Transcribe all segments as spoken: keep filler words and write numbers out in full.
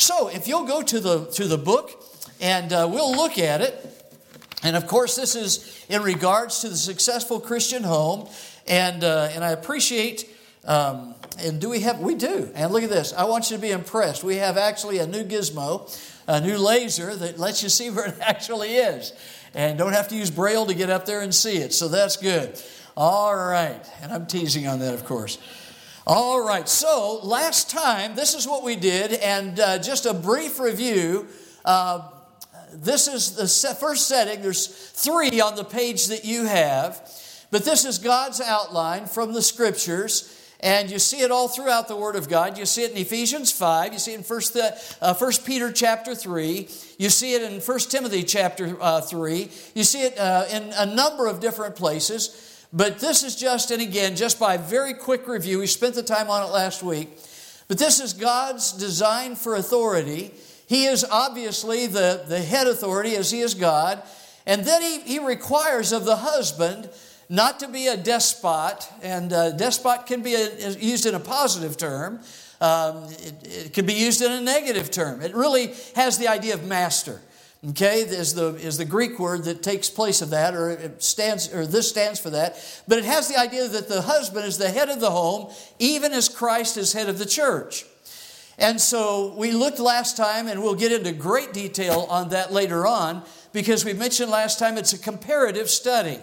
so if you'll go to the to the book, and uh, we'll look at it. And of course, this is in regards to the successful Christian home. And uh, and I appreciate, um, and do we have, we do. And look at this. I want you to be impressed. We have actually a new gizmo, a new laser that lets you see where it actually is. And don't have to use Braille to get up there and see it. So that's good. All right. And I'm teasing on that, of course. All right. So last time, this is what we did. And uh, just a brief review. Uh, this is the first setting. There's three on the page that you have. But this is God's outline from the Scriptures. And you see it all throughout the Word of God. You see it in Ephesians five. You see it in First, uh, First Peter chapter three. You see it in First Timothy chapter uh, three. You see it uh, in a number of different places. But this is just, and again, just by very quick review. We spent the time on it last week. But this is God's design for authority. He is obviously the, the head authority as He is God. And then He, he requires of the husband not to be a despot, and uh, despot can be a, used in a positive term. Um, it, it can be used in a negative term. It really has the idea of master. Okay, is the is the Greek word that takes place of that, or it stands, or this stands for that. But it has the idea that the husband is the head of the home, even as Christ is head of the church. And so we looked last time, and we'll get into great detail on that later on, because we mentioned last time it's a comparative study.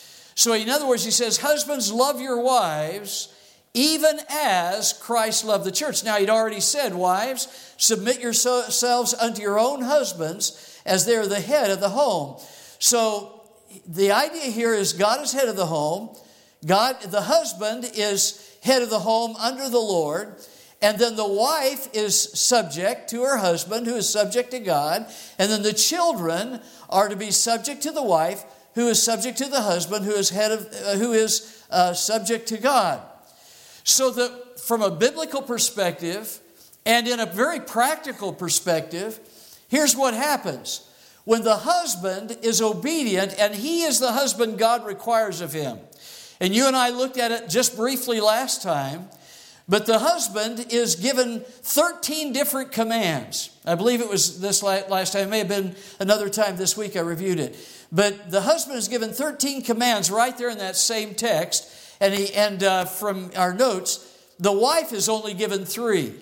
So in other words, he says, husbands, love your wives, even as Christ loved the church. Now, he'd already said, wives, submit yourselves unto your own husbands as they're the head of the home. So the idea here is God is head of the home. God, the husband is head of the home under the Lord. And then the wife is subject to her husband, who is subject to God. And then the children are to be subject to the wife, who is subject to the husband, who is head of, uh, who is uh, subject to God. So that from a biblical perspective and in a very practical perspective, here's what happens. When the husband is obedient, and he is the husband God requires of him. And you and I looked at it just briefly last time. But the husband is given thirteen different commands. I believe it was this last time. It may have been another time this week I reviewed it. But the husband is given thirteen commands right there in that same text. And, he, and uh, from our notes, the wife is only given three.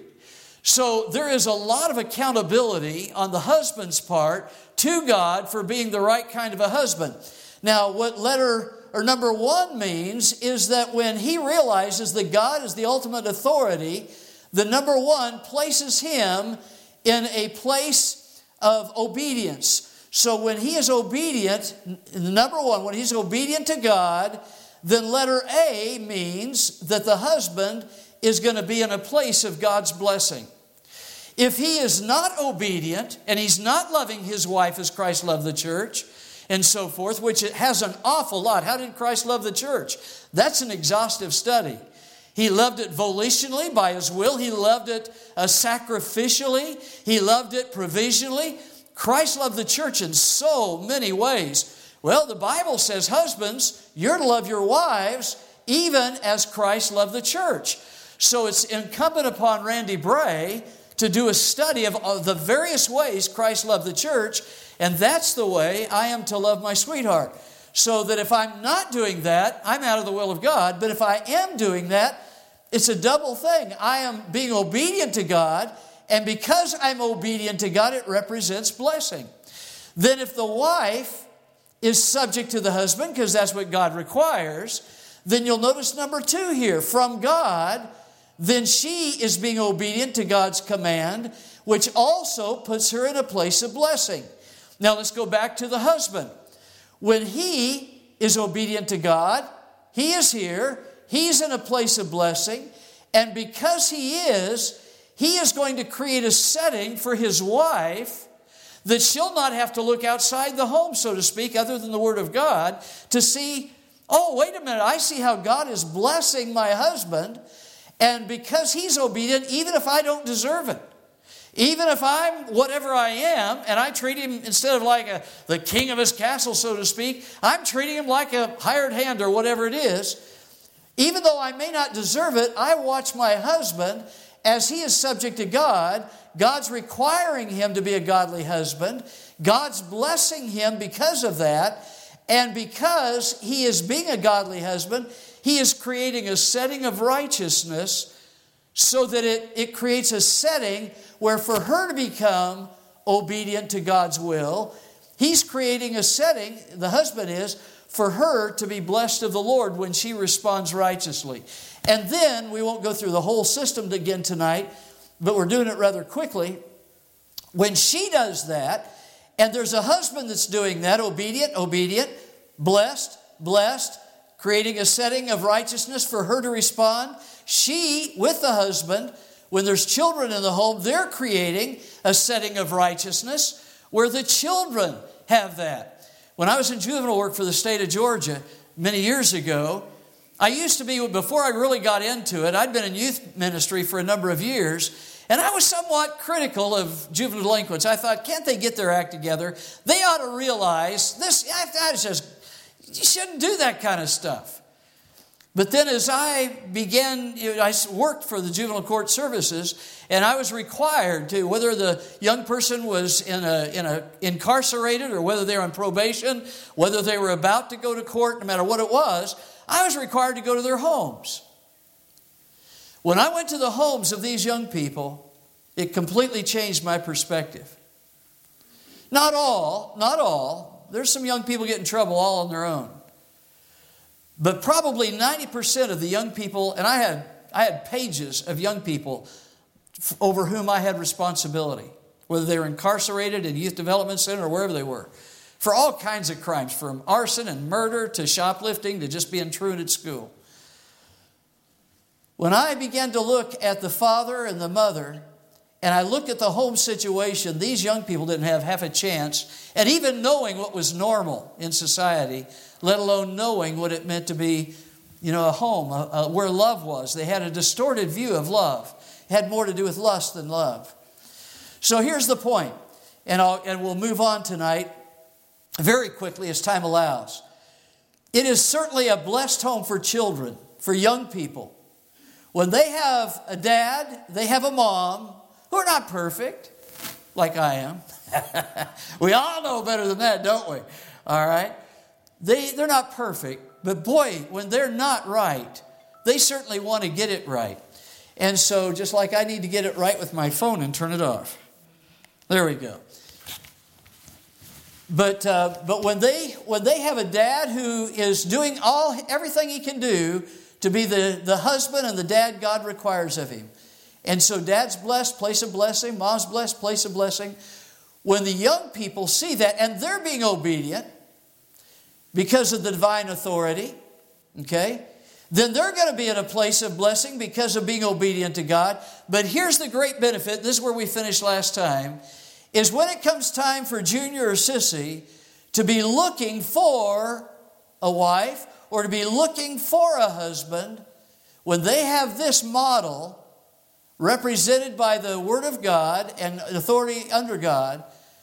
So there is a lot of accountability on the husband's part to God for being the right kind of a husband. Now, what letter or number one means is that when he realizes that God is the ultimate authority, the number one places him in a place of obedience. So when he is obedient, number one, when he's obedient to God, then letter A means that the husband is going to be in a place of God's blessing. If he is not obedient and he's not loving his wife as Christ loved the church, and so forth, which it has an awful lot. How did Christ love the church? That's an exhaustive study. He loved it volitionally by His will. He loved it uh, sacrificially. He loved it provisionally. Christ loved the church in so many ways. Well, the Bible says, husbands, you're to love your wives even as Christ loved the church. So it's incumbent upon Randy Bray to do a study of, of the various ways Christ loved the church. And that's the way I am to love my sweetheart. So that if I'm not doing that, I'm out of the will of God. But if I am doing that, it's a double thing. I am being obedient to God. And because I'm obedient to God, it represents blessing. Then if the wife is subject to the husband, because that's what God requires, then you'll notice number two here. From God, then she is being obedient to God's command, which also puts her in a place of blessing. Now let's go back to the husband. When he is obedient to God, he is here, he's in a place of blessing, and because he is, he is going to create a setting for his wife that she'll not have to look outside the home, so to speak, other than the Word of God, to see, oh, wait a minute, I see how God is blessing my husband, and because he's obedient, even if I don't deserve it, even if I'm whatever I am, and I treat him instead of like a, the king of his castle, so to speak, I'm treating him like a hired hand or whatever it is. Even though I may not deserve it, I watch my husband, as he is subject to God, God's requiring him to be a godly husband. God's blessing him because of that. And because he is being a godly husband, he is creating a setting of righteousness so that it, it creates a setting where for her to become obedient to God's will, he's creating a setting, the husband is, for her to be blessed of the Lord when she responds righteously. And then, we won't go through the whole system again tonight, but we're doing it rather quickly. When she does that, and there's a husband that's doing that, obedient, obedient, blessed, blessed, creating a setting of righteousness for her to respond, she, with the husband, when there's children in the home, they're creating a setting of righteousness where the children have that. When I was in juvenile work for the state of Georgia many years ago, I used to be, before I really got into it, I'd been in youth ministry for a number of years, and I was somewhat critical of juvenile delinquents. I thought, can't they get their act together? They ought to realize this. I just, you shouldn't do that kind of stuff. But then as I began, you know, I worked for the juvenile court services, and I was required to, whether the young person was in a, in a incarcerated or whether they were on probation, whether they were about to go to court, no matter what it was, I was required to go to their homes. When I went to the homes of these young people, it completely changed my perspective. Not all, not all. There's some young people get in trouble all on their own. But probably ninety percent of the young people, and I had, I had pages of young people over whom I had responsibility, whether they were incarcerated in youth development center or wherever they were, for all kinds of crimes, from arson and murder to shoplifting to just being truant at school. When I began to look at the father and the mother, and I looked at the home situation, these young people didn't have half a chance. And even knowing what was normal in society, let alone knowing what it meant to be, you know, a home a, a, where love was. They had a distorted view of love. It had more to do with lust than love. So here's the point, and, I'll, and we'll move on tonight very quickly as time allows. It is certainly a blessed home for children, for young people. When they have a dad, they have a mom who are not perfect, like I am. We all know better than that, don't we? All right? They, they're not perfect, but boy, when they're not right, they certainly want to get it right. And so, just like I need to get it right with my phone and turn it off. There we go. But uh, but when they when they have a dad who is doing all everything he can do to be the, the husband and the dad God requires of him. And so dad's blessed, place of blessing, mom's blessed, place of blessing. When the young people see that and they're being obedient because of the divine authority, okay, then they're going to be in a place of blessing because of being obedient to God. But here's the great benefit, this is where we finished last time, is when it comes time for Junior or Sissy to be looking for a wife or to be looking for a husband, when they have this model represented by the Word of God and authority under God,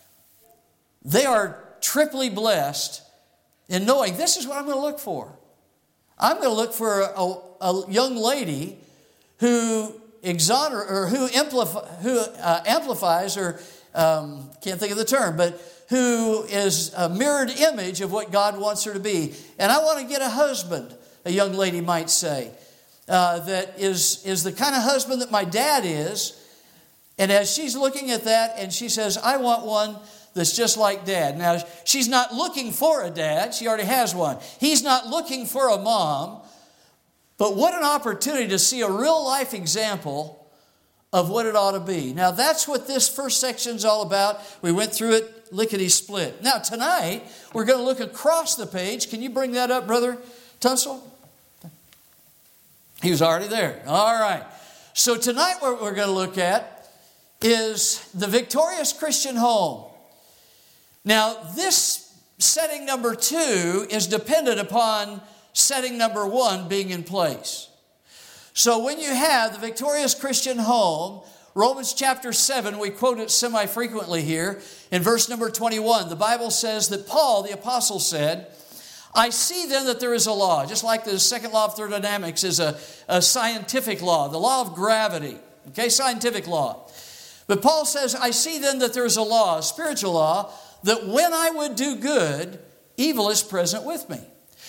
they are triply blessed in knowing this is what I'm going to look for. I'm going to look for a, a young lady who exoner or who, amplify, who uh, amplifies or um, can't think of the term, but who is a mirrored image of what God wants her to be. And I want to get a husband, a young lady might say, uh, that is, is the kind of husband that my dad is. And as she's looking at that and she says, I want one that's just like dad. Now, she's not looking for a dad. She already has one. He's not looking for a mom. But what an opportunity to see a real life example of what it ought to be. Now, that's what this first section is all about. We went through it lickety-split. Now, tonight, we're going to look across the page. Can you bring that up, Brother Tunsil? He was already there. All right. So tonight, what we're going to look at is the victorious Christian home. Now, this setting number two is dependent upon setting number one being in place. So when you have the victorious Christian home, Romans chapter seven, we quote it semi-frequently here, in verse number twenty-one, the Bible says that Paul, the apostle, said, I see then that there is a law, just like the second law of thermodynamics is a, a scientific law, the law of gravity. Okay, scientific law. But Paul says, I see then that there's a law, a spiritual law, that when I would do good, evil is present with me.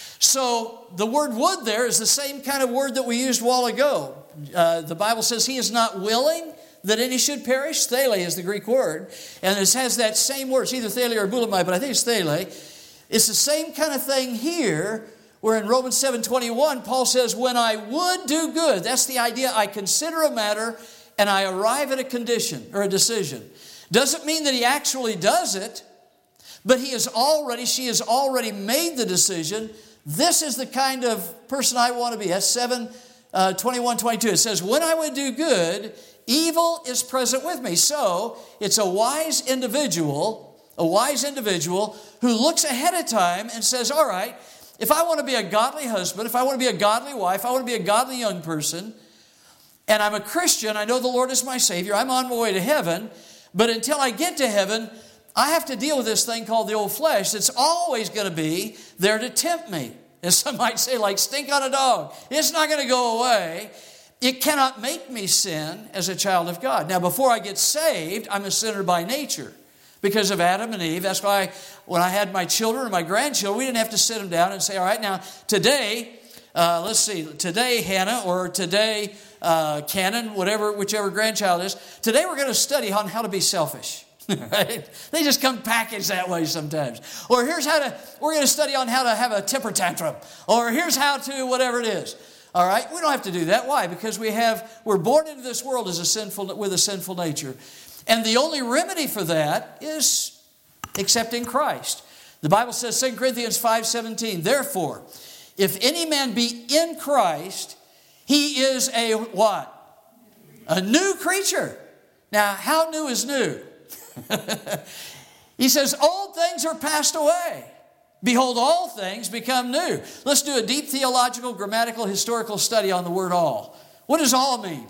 So the word would there is the same kind of word that we used a while ago. Uh, the Bible says he is not willing that any should perish. Thele is the Greek word. And it has that same word. It's either thele or bulimai, but I think it's thele. It's the same kind of thing here, where in Romans seven twenty-one, Paul says, when I would do good, that's the idea. I consider a matter and I arrive at a condition or a decision. Doesn't mean that he actually does it, but he is already, she has already made the decision. This is the kind of person I want to be. That's seven twenty-one twenty-two. It says, when I would do good, evil is present with me. So it's a wise individual, a wise individual who looks ahead of time and says, all right, if I want to be a godly husband, if I want to be a godly wife, I want to be a godly young person, and I'm a Christian, I know the Lord is my Savior, I'm on my way to heaven, but until I get to heaven, I have to deal with this thing called the old flesh that's always going to be there to tempt me. As some might say, like stink on a dog. It's not going to go away. It cannot make me sin as a child of God. Now, before I get saved, I'm a sinner by nature because of Adam and Eve. That's why when I had my children or my grandchildren, we didn't have to sit them down and say, all right, now today, uh, let's see, today Hannah or today uh, Cannon, whatever, whichever grandchild is, today we're going to study on how to be selfish. Right? They just come packaged that way sometimes. Or here's how to, we're going to study on how to have a temper tantrum. Or here's how to, whatever it is. All right? We don't have to do that. Why? Because we have, we're born into this world as a sinful, with a sinful nature. And the only remedy for that is accepting Christ. The Bible says, Second Corinthians five seventeen, therefore, if any man be in Christ, he is a what? A new creature. Now, how new is new? He says, old things are passed away. Behold, all things become new. Let's do a deep theological, grammatical, historical study on the word all. What does all mean?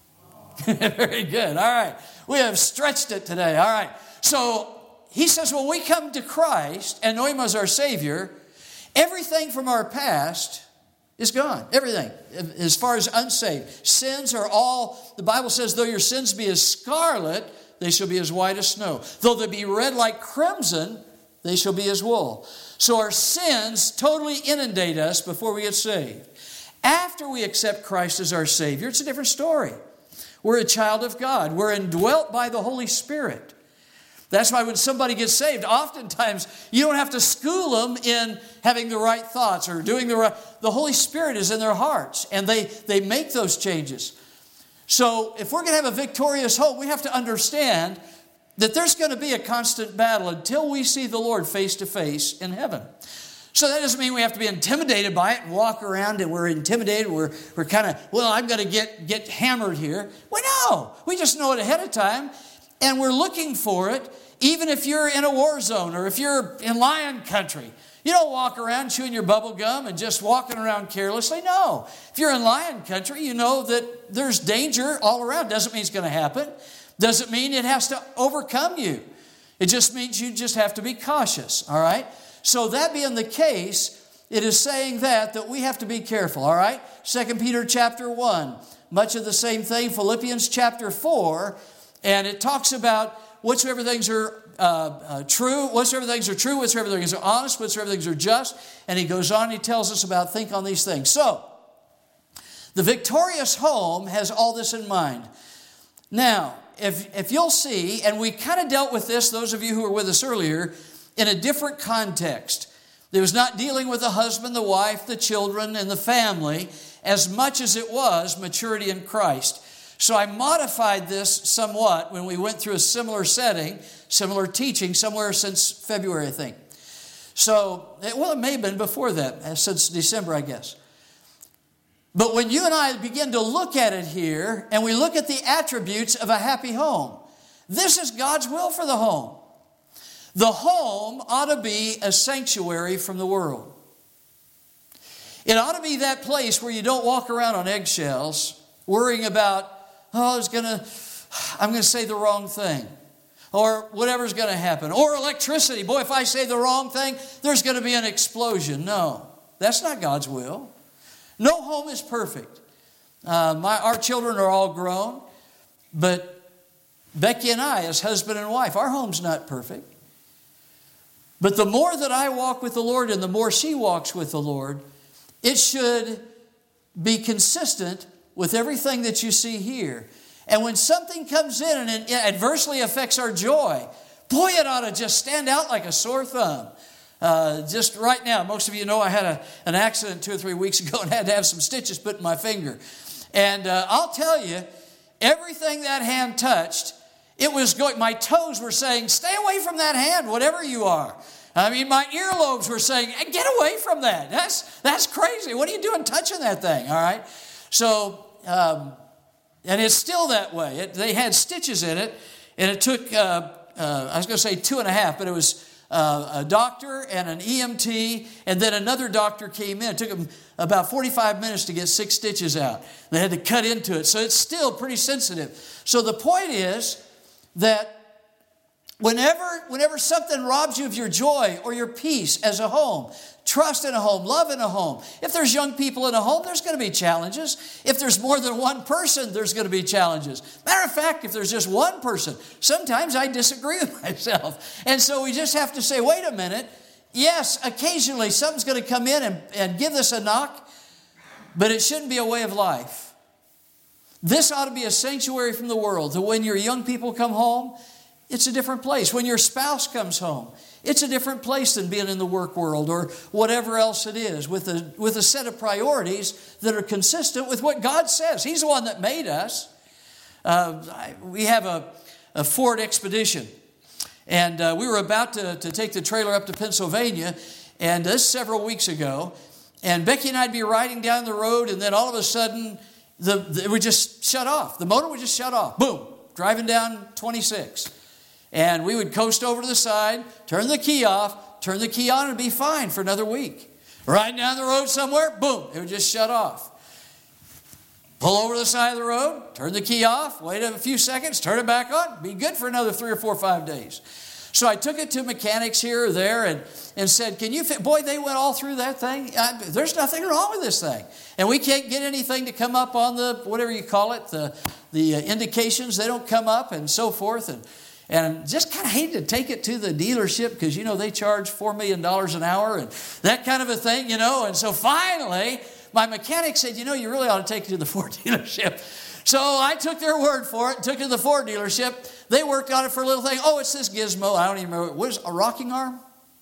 Very good. All right. We have stretched it today. All right. So he says, when we come to Christ and know Him as our Savior, everything from our past is gone. Everything. As far as unsaved. Sins are all, the Bible says, though your sins be as scarlet, they shall be as white as snow. Though they be red like crimson, they shall be as wool. So our sins totally inundate us before we get saved. After we accept Christ as our Savior, it's a different story. We're a child of God. We're indwelt by the Holy Spirit. That's why when somebody gets saved, oftentimes you don't have to school them in having the right thoughts or doing the right. The Holy Spirit is in their hearts, and they, they make those changes. So if we're going to have a victorious hope, we have to understand that there's going to be a constant battle until we see the Lord face to face in heaven. So that doesn't mean we have to be intimidated by it and walk around and we're intimidated. We're, we're kind of, well, I'm going to get, get hammered here. Well, no, we just know it ahead of time and we're looking for it. Even if you're in a war zone or if you're in lion country, you don't walk around chewing your bubble gum and just walking around carelessly. No, if you're in lion country, you know that there's danger all around. Doesn't mean it's going to happen. Doesn't mean it has to overcome you. It just means you just have to be cautious, all right? So that being the case, it is saying that, that we have to be careful, all right? Second Peter chapter one, much of the same thing. Philippians chapter four, and it talks about whatsoever things are uh, uh, true, whatsoever things are true, whatsoever things are honest, whatsoever things are just. And he goes on, he tells us about think on these things. So, the victorious home has all this in mind. Now, if, if you'll see, and we kind of dealt with this, those of you who were with us earlier, in a different context. It was not dealing with the husband, the wife, the children, and the family as much as it was maturity in Christ. So I modified this somewhat when we went through a similar setting, similar teaching, somewhere since February, I think. So, well, it may have been before that, since December, I guess. But when you and I begin to look at it here, and we look at the attributes of a happy home, this is God's will for the home. The home ought to be a sanctuary from the world. It ought to be that place where you don't walk around on eggshells, worrying about, oh, it's gonna, I'm going to say the wrong thing, or whatever's going to happen, or electricity. Boy, if I say the wrong thing, there's going to be an explosion. No, that's not God's will. No home is perfect. Uh, my, our children are all grown. But Becky and I, as husband and wife, our home's not perfect. But the more that I walk with the Lord and the more she walks with the Lord, it should be consistent with everything that you see here. And when something comes in and it adversely affects our joy, boy, it ought to just stand out like a sore thumb. Uh, just right now, most of you know I had a, an accident two or three weeks ago and had to have some stitches put in my finger. And uh, I'll tell you, everything that hand touched, it was going, my toes were saying, stay away from that hand, whatever you are. I mean, my earlobes were saying, get away from that. That's, that's crazy. What are you doing touching that thing? All right. So, um, and it's still that way. It, they had stitches in it, and it took, uh, uh, I was going to say two and a half, but it was uh, a doctor and an E M T, and then another doctor came in. It took them about forty-five minutes to get six stitches out. They had to cut into it. So it's still pretty sensitive. So the point is that Whenever, whenever something robs you of your joy or your peace as a home, trust in a home, love in a home. If there's young people in a home, there's going to be challenges. If there's more than one person, there's going to be challenges. Matter of fact, if there's just one person, sometimes I disagree with myself. And so we just have to say, wait a minute. Yes, occasionally something's going to come in and, and give us a knock, but it shouldn't be a way of life. This ought to be a sanctuary from the world. So when your young people come home, it's a different place. When your spouse comes home, it's a different place than being in the work world or whatever else it is, with a, with a set of priorities that are consistent with what God says. He's the one that made us. Uh, I, we have a, a Ford Expedition, and uh, we were about to, to take the trailer up to Pennsylvania, and this several weeks ago, and Becky and I'd be riding down the road, and then all of a sudden, the, the, it would just shut off. The motor would just shut off. Boom, driving down twenty-six. And we would coast over to the side, turn the key off, turn the key on, and be fine for another week. Riding down the road somewhere, boom, it would just shut off. Pull over to the side of the road, turn the key off, wait a few seconds, turn it back on, be good for another three or four or five days. So I took it to mechanics here or there and, and said, can you fit? Boy, they went all through that thing. I, there's nothing wrong with this thing. And we can't get anything to come up on the, whatever you call it, the, the indications. They don't come up and so forth. And And just kind of hated to take it to the dealership because, you know, they charge four million dollars an hour and that kind of a thing, you know. And so finally, my mechanic said, you know, you really ought to take it to the Ford dealership. So I took their word for it, took it to the Ford dealership. They worked on it for a little thing. Oh, it's this gizmo. I don't even remember. What is it, a rocking arm?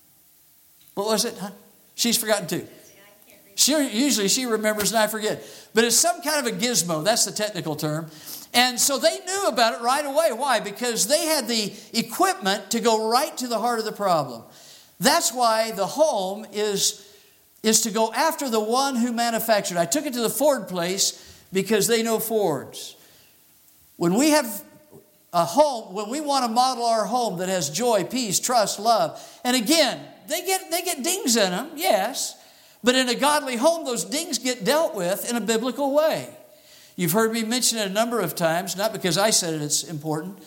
What was it? Huh? She's forgotten too. She, usually she remembers and I forget. But it's some kind of a gizmo. That's the technical term. And so they knew about it right away. Why? Because they had the equipment to go right to the heart of the problem. That's why the home is, is to go after the one who manufactured. I took it to the Ford place because they know Fords. When we have a home, when we want to model our home that has joy, peace, trust, love, and again, they get, they get dings in them, yes, but in a godly home, those dings get dealt with in a biblical way. You've heard me mention it a number of times, not because I said it, it's important,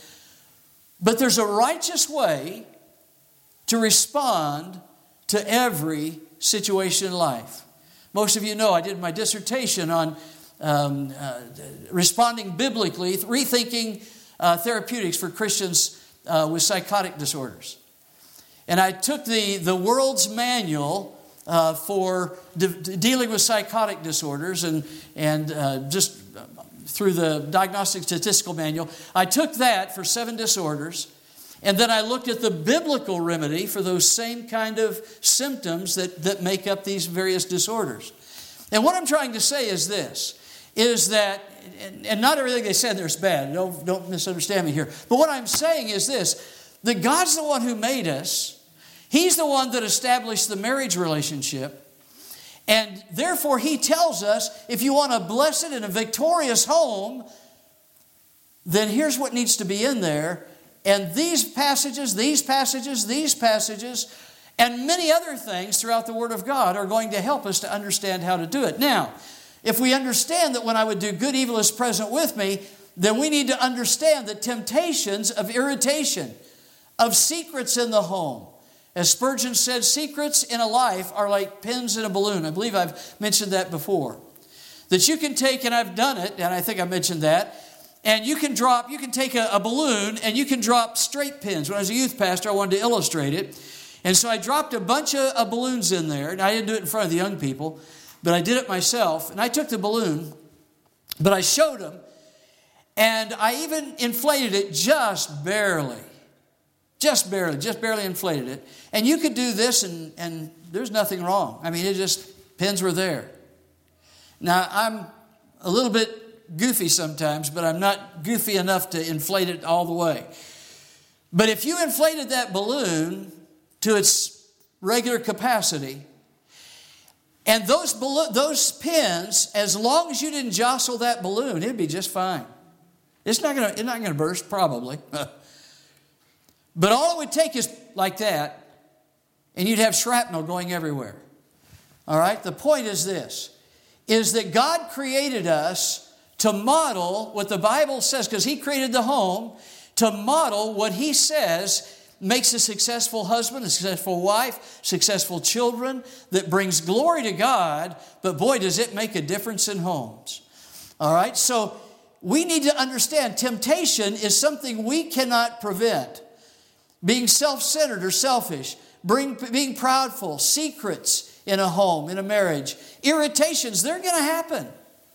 but there's a righteous way to respond to every situation in life. Most of you know I did my dissertation on um, uh, responding biblically, rethinking uh, therapeutics for Christians uh, with psychotic disorders. And I took the, the world's manual uh, for de- dealing with psychotic disorders and, and uh, just through the Diagnostic Statistical Manual. I took that for seven disorders, and then I looked at the biblical remedy for those same kind of symptoms that, that make up these various disorders. And what I'm trying to say is this, is that, and, and not everything they said there is bad, don't, don't misunderstand me here, but what I'm saying is this, that God's the one who made us. He's the one that established the marriage relationship. And therefore, He tells us, if you want a blessed and a victorious home, then here's what needs to be in there. And these passages, these passages, these passages, and many other things throughout the Word of God are going to help us to understand how to do it. Now, if we understand that when I would do good, evil is present with me, then we need to understand the temptations of irritation, of secrets in the home. As Spurgeon said, secrets in a life are like pins in a balloon. I believe I've mentioned that before. That you can take, and I've done it, and I think I mentioned that, And you can drop, you can take a, a balloon and you can drop straight pins. When I was a youth pastor, I wanted to illustrate it. And so I dropped a bunch of, of balloons in there. And I didn't do it in front of the young people, but I did it myself. And I took the balloon, but I showed them. And I even inflated it just barely. Just barely, just barely inflated it. And you could do this and, and there's nothing wrong. I mean, it just, pins were there. Now, I'm a little bit goofy sometimes, but I'm not goofy enough to inflate it all the way. But if you inflated that balloon to its regular capacity, and those ballo- those pins, as long as you didn't jostle that balloon, it'd be just fine. It's not gonna, it's not gonna burst, probably. But all it would take is like that, and you'd have shrapnel going everywhere. All right? The point is this, is that God created us to model what the Bible says, because He created the home, to model what He says makes a successful husband, a successful wife, successful children, that brings glory to God, but boy, does it make a difference in homes. All right? So we need to understand temptation is something we cannot prevent. Being self-centered or selfish, being, being proudful, secrets in a home, in a marriage, irritations, they're going to happen.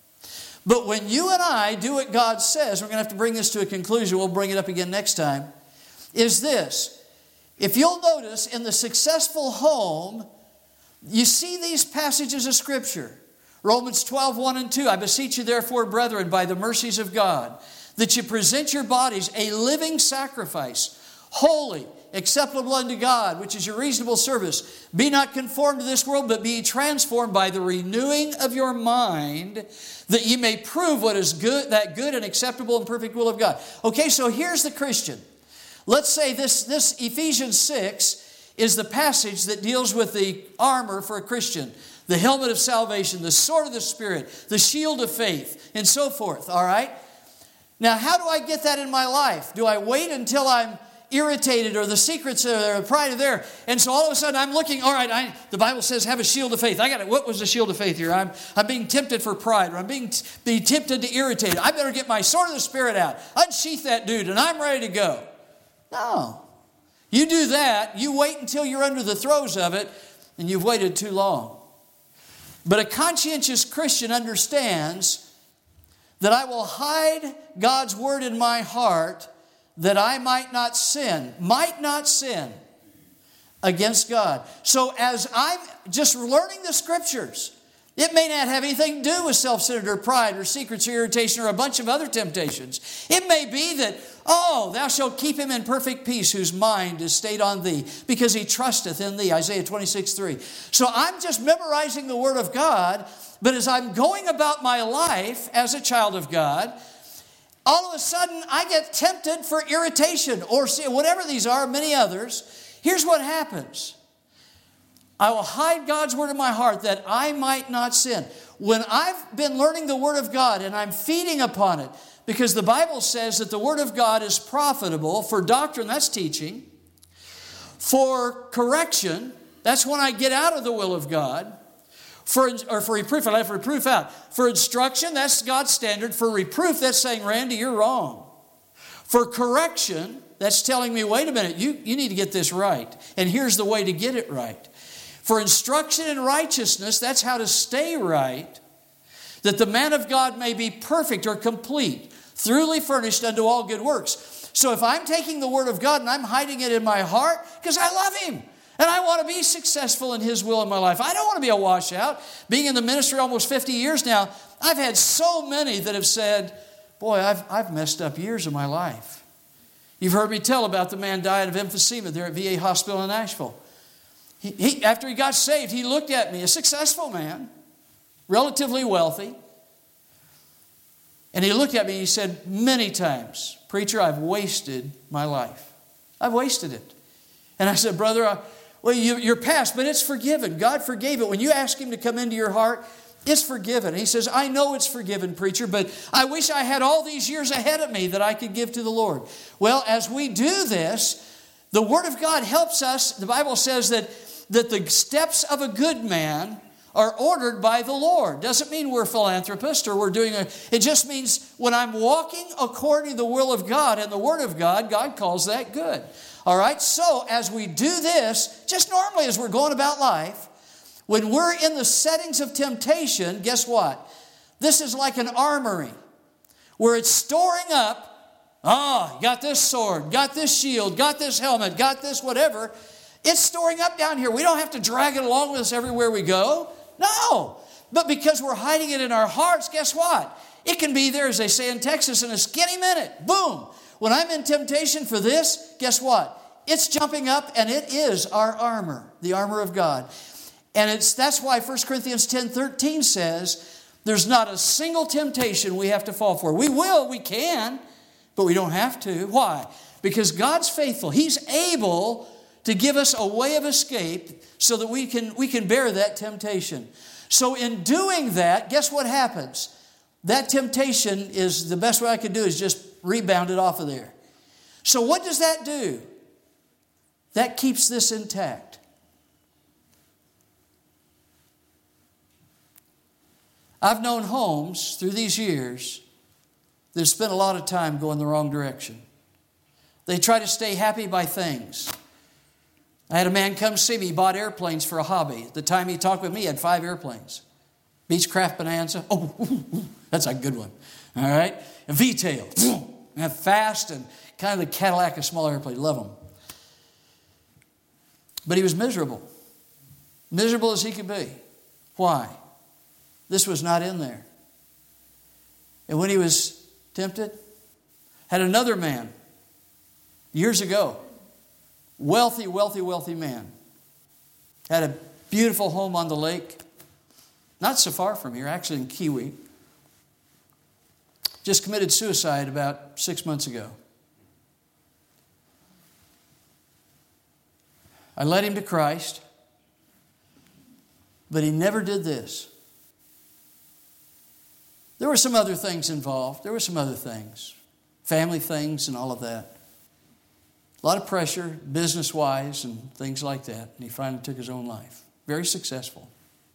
But when you and I do what God says, we're going to have to bring this to a conclusion, we'll bring it up again next time, is this. If you'll notice, in the successful home, you see these passages of Scripture. Romans twelve, one and two, I beseech you therefore, brethren, by the mercies of God, that you present your bodies a living sacrifice, holy, acceptable unto God, which is your reasonable service. Be not conformed to this world, but be transformed by the renewing of your mind, that ye may prove what is good, that good and acceptable and perfect will of God. Okay, so here's the Christian. Let's say this, this Ephesians six is the passage that deals with the armor for a Christian, the helmet of salvation, the sword of the Spirit, the shield of faith, and so forth, all right? Now, how do I get that in my life? Do I wait until I'm irritated or the secrets are there, the pride are there, and so all of a sudden I'm looking, all right, I, the Bible says have a shield of faith. I got it. What was the shield of faith here? I'm, I'm being tempted for pride, or I'm being, being tempted to irritate. I better get my sword of the Spirit out, unsheath that dude, and I'm ready to go. No. You do that, you wait until you're under the throes of it, and you've waited too long. But a conscientious Christian understands that I will hide God's word in my heart that I might not sin, might not sin against God. So as I'm just learning the Scriptures, it may not have anything to do with self-centered or pride or secrets or irritation or a bunch of other temptations. It may be that, oh, thou shalt keep him in perfect peace whose mind is stayed on thee, because he trusteth in thee, Isaiah twenty-six, three. So I'm just memorizing the Word of God, but as I'm going about my life as a child of God, all of a sudden, I get tempted for irritation or whatever these are, many others. Here's what happens. I will hide God's word in my heart that I might not sin. When I've been learning the Word of God and I'm feeding upon it, because the Bible says that the Word of God is profitable for doctrine, that's teaching, for correction, that's when I get out of the will of God, For, or for reproof, I left reproof out. For instruction, that's God's standard. For reproof, that's saying, Randy, you're wrong. For correction, that's telling me, wait a minute, you, you need to get this right. And here's the way to get it right. For instruction in righteousness, that's how to stay right, that the man of God may be perfect or complete, thoroughly furnished unto all good works. So if I'm taking the Word of God and I'm hiding it in my heart, because I love Him, and I want to be successful in His will in my life. I don't want to be a washout. Being in the ministry almost fifty years now, I've had so many that have said, boy, I've, I've messed up years of my life. You've heard me tell about the man died of emphysema there at V A Hospital in Nashville. He, he, after he got saved, he looked at me, a successful man, relatively wealthy, and he looked at me and he said many times, preacher, I've wasted my life. I've wasted it. And I said, brother, I, well, you, you're past, but it's forgiven. God forgave it. When you ask Him to come into your heart, it's forgiven. He says, I know it's forgiven, preacher, but I wish I had all these years ahead of me that I could give to the Lord. Well, as we do this, the Word of God helps us. The Bible says that, that the steps of a good man are ordered by the Lord. Doesn't mean we're philanthropists or we're doing a, it just means when I'm walking according to the will of God and the Word of God, God calls that good. All right, so as we do this, just normally as we're going about life, when we're in the settings of temptation, guess what? This is like an armory where it's storing up, ah, oh, got this sword, got this shield, got this helmet, got this whatever. It's storing up down here. We don't have to drag it along with us everywhere we go. No. But because we're hiding it in our hearts, guess what? It can be there, as they say in Texas, in a skinny minute. Boom. When I'm in temptation for this, guess what? It's jumping up, and it is our armor, the armor of God. And it's that's why First Corinthians ten thirteen says, there's not a single temptation we have to fall for. We will, we can, but we don't have to. Why? Because God's faithful. He's able to give us a way of escape so that we can, we can bear that temptation. So in doing that, guess what happens? That temptation is, the best way I could do is just rebound it off of there. So what does that do? That keeps this intact. I've known homes through these years that spent a lot of time going the wrong direction. They try to stay happy by things. I had a man come see me. He bought airplanes for a hobby. The time he talked with me, he had five airplanes. Beechcraft Bonanza. Oh, ooh, ooh, that's a good one. All right. A V-tail. And fast and kind of the Cadillac of small airplane. Love them. But he was miserable. Miserable as he could be. Why? This was not in there. And when he was tempted, had another man years ago, wealthy, wealthy, wealthy man, had a beautiful home on the lake, not so far from here, actually in Kiwi. Just committed suicide about six months ago. I led him to Christ, but he never did this. There were some other things involved. There were some other things. Family things and all of that. A lot of pressure, business-wise and things like that. And he finally took his own life. Very successful.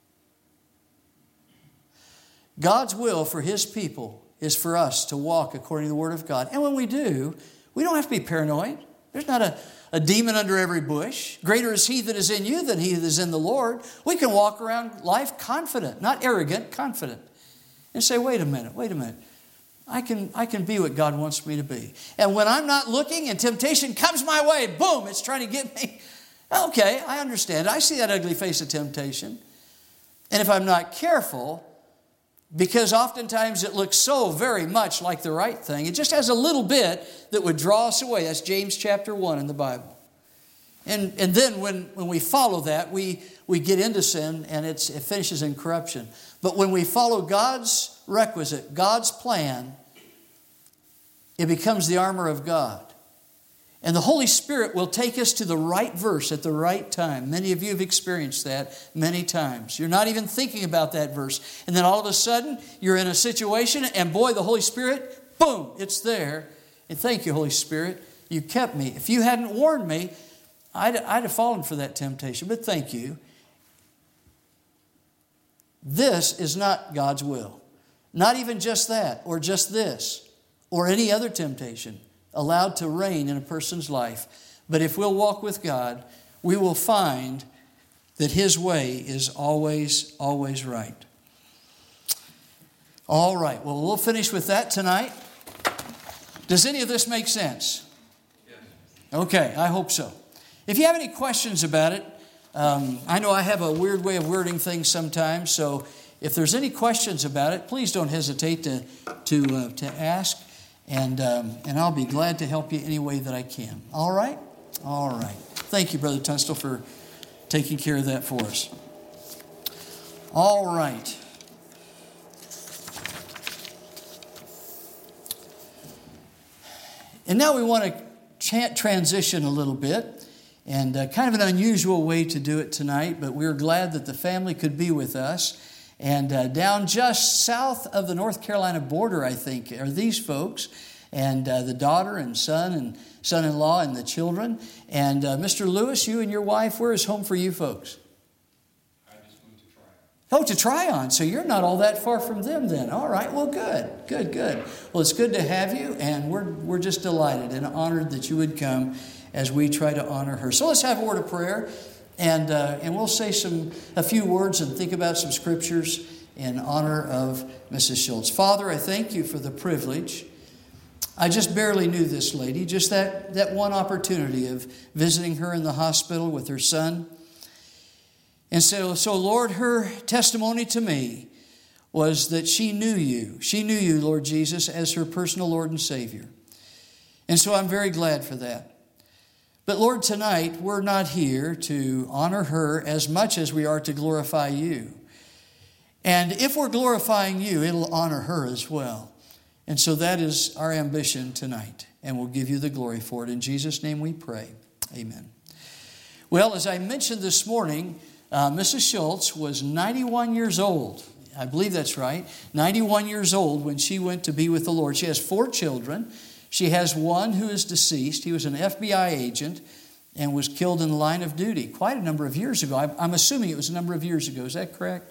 God's will for His people is for us to walk according to the Word of God. And when we do, we don't have to be paranoid. There's not a, a demon under every bush. Greater is He that is in you than he that is in the Lord. We can walk around life confident, not arrogant, confident. And say, wait a minute, wait a minute. I can, I can be what God wants me to be. And when I'm not looking and temptation comes my way, boom, it's trying to get me. Okay, I understand. I see that ugly face of temptation. And if I'm not careful, because oftentimes it looks so very much like the right thing, it just has a little bit that would draw us away. That's James chapter one in the Bible. And, and then when, when we follow that, we, we get into sin and it's, it finishes in corruption. But when we follow God's requisite, God's plan, it becomes the armor of God. And the Holy Spirit will take us to the right verse at the right time. Many of you have experienced that many times. You're not even thinking about that verse. And then all of a sudden, you're in a situation and boy, the Holy Spirit, boom, it's there. And thank you, Holy Spirit. You kept me. If you hadn't warned me, I'd, I'd have fallen for that temptation. But thank you. This is not God's will. Not even just that, or just this, or any other temptation allowed to reign in a person's life. But if we'll walk with God, we will find that His way is always, always right. All right, well, we'll finish with that tonight. Does any of this make sense? Okay, I hope so. If you have any questions about it, um, I know I have a weird way of wording things sometimes, so if there's any questions about it, please don't hesitate to, to, uh, to ask. And um, and I'll be glad to help you any way that I can. All right? All right. Thank you, Brother Tunstall, for taking care of that for us. All right. And now we want to chat, transition a little bit. And uh, kind of an unusual way to do it tonight, but we're glad that the family could be with us. And uh, down just south of the North Carolina border, I think, are these folks. And uh, the daughter and son and son-in-law and the children. And uh, Mister Lewis, you and your wife, where is home for you folks? I just moved to Triumph. Oh, to try on. So you're not all that far from them then. All right, well, good, good, good. Well, it's good to have you, and we're we're just delighted and honored that you would come as we try to honor her. So let's have a word of prayer, and uh, and we'll say some a few words and think about some scriptures in honor of Missus Schultz. Father, I thank you for the privilege. I just barely knew this lady, just that, that one opportunity of visiting her in the hospital with her son. And so, so, Lord, her testimony to me was that she knew you. She knew you, Lord Jesus, as her personal Lord and Savior. And so I'm very glad for that. But Lord, tonight we're not here to honor her as much as we are to glorify you. And if we're glorifying you, it'll honor her as well. And so that is our ambition tonight. And we'll give you the glory for it. In Jesus' name we pray. Amen. Well, as I mentioned this morning, Uh, Missus Schultz was ninety-one years old. I believe that's right. ninety-one years old when she went to be with the Lord. She has four children. She has one who is deceased. He was an F B I agent and was killed in the line of duty quite a number of years ago. I, I'm assuming it was a number of years ago. Is that correct?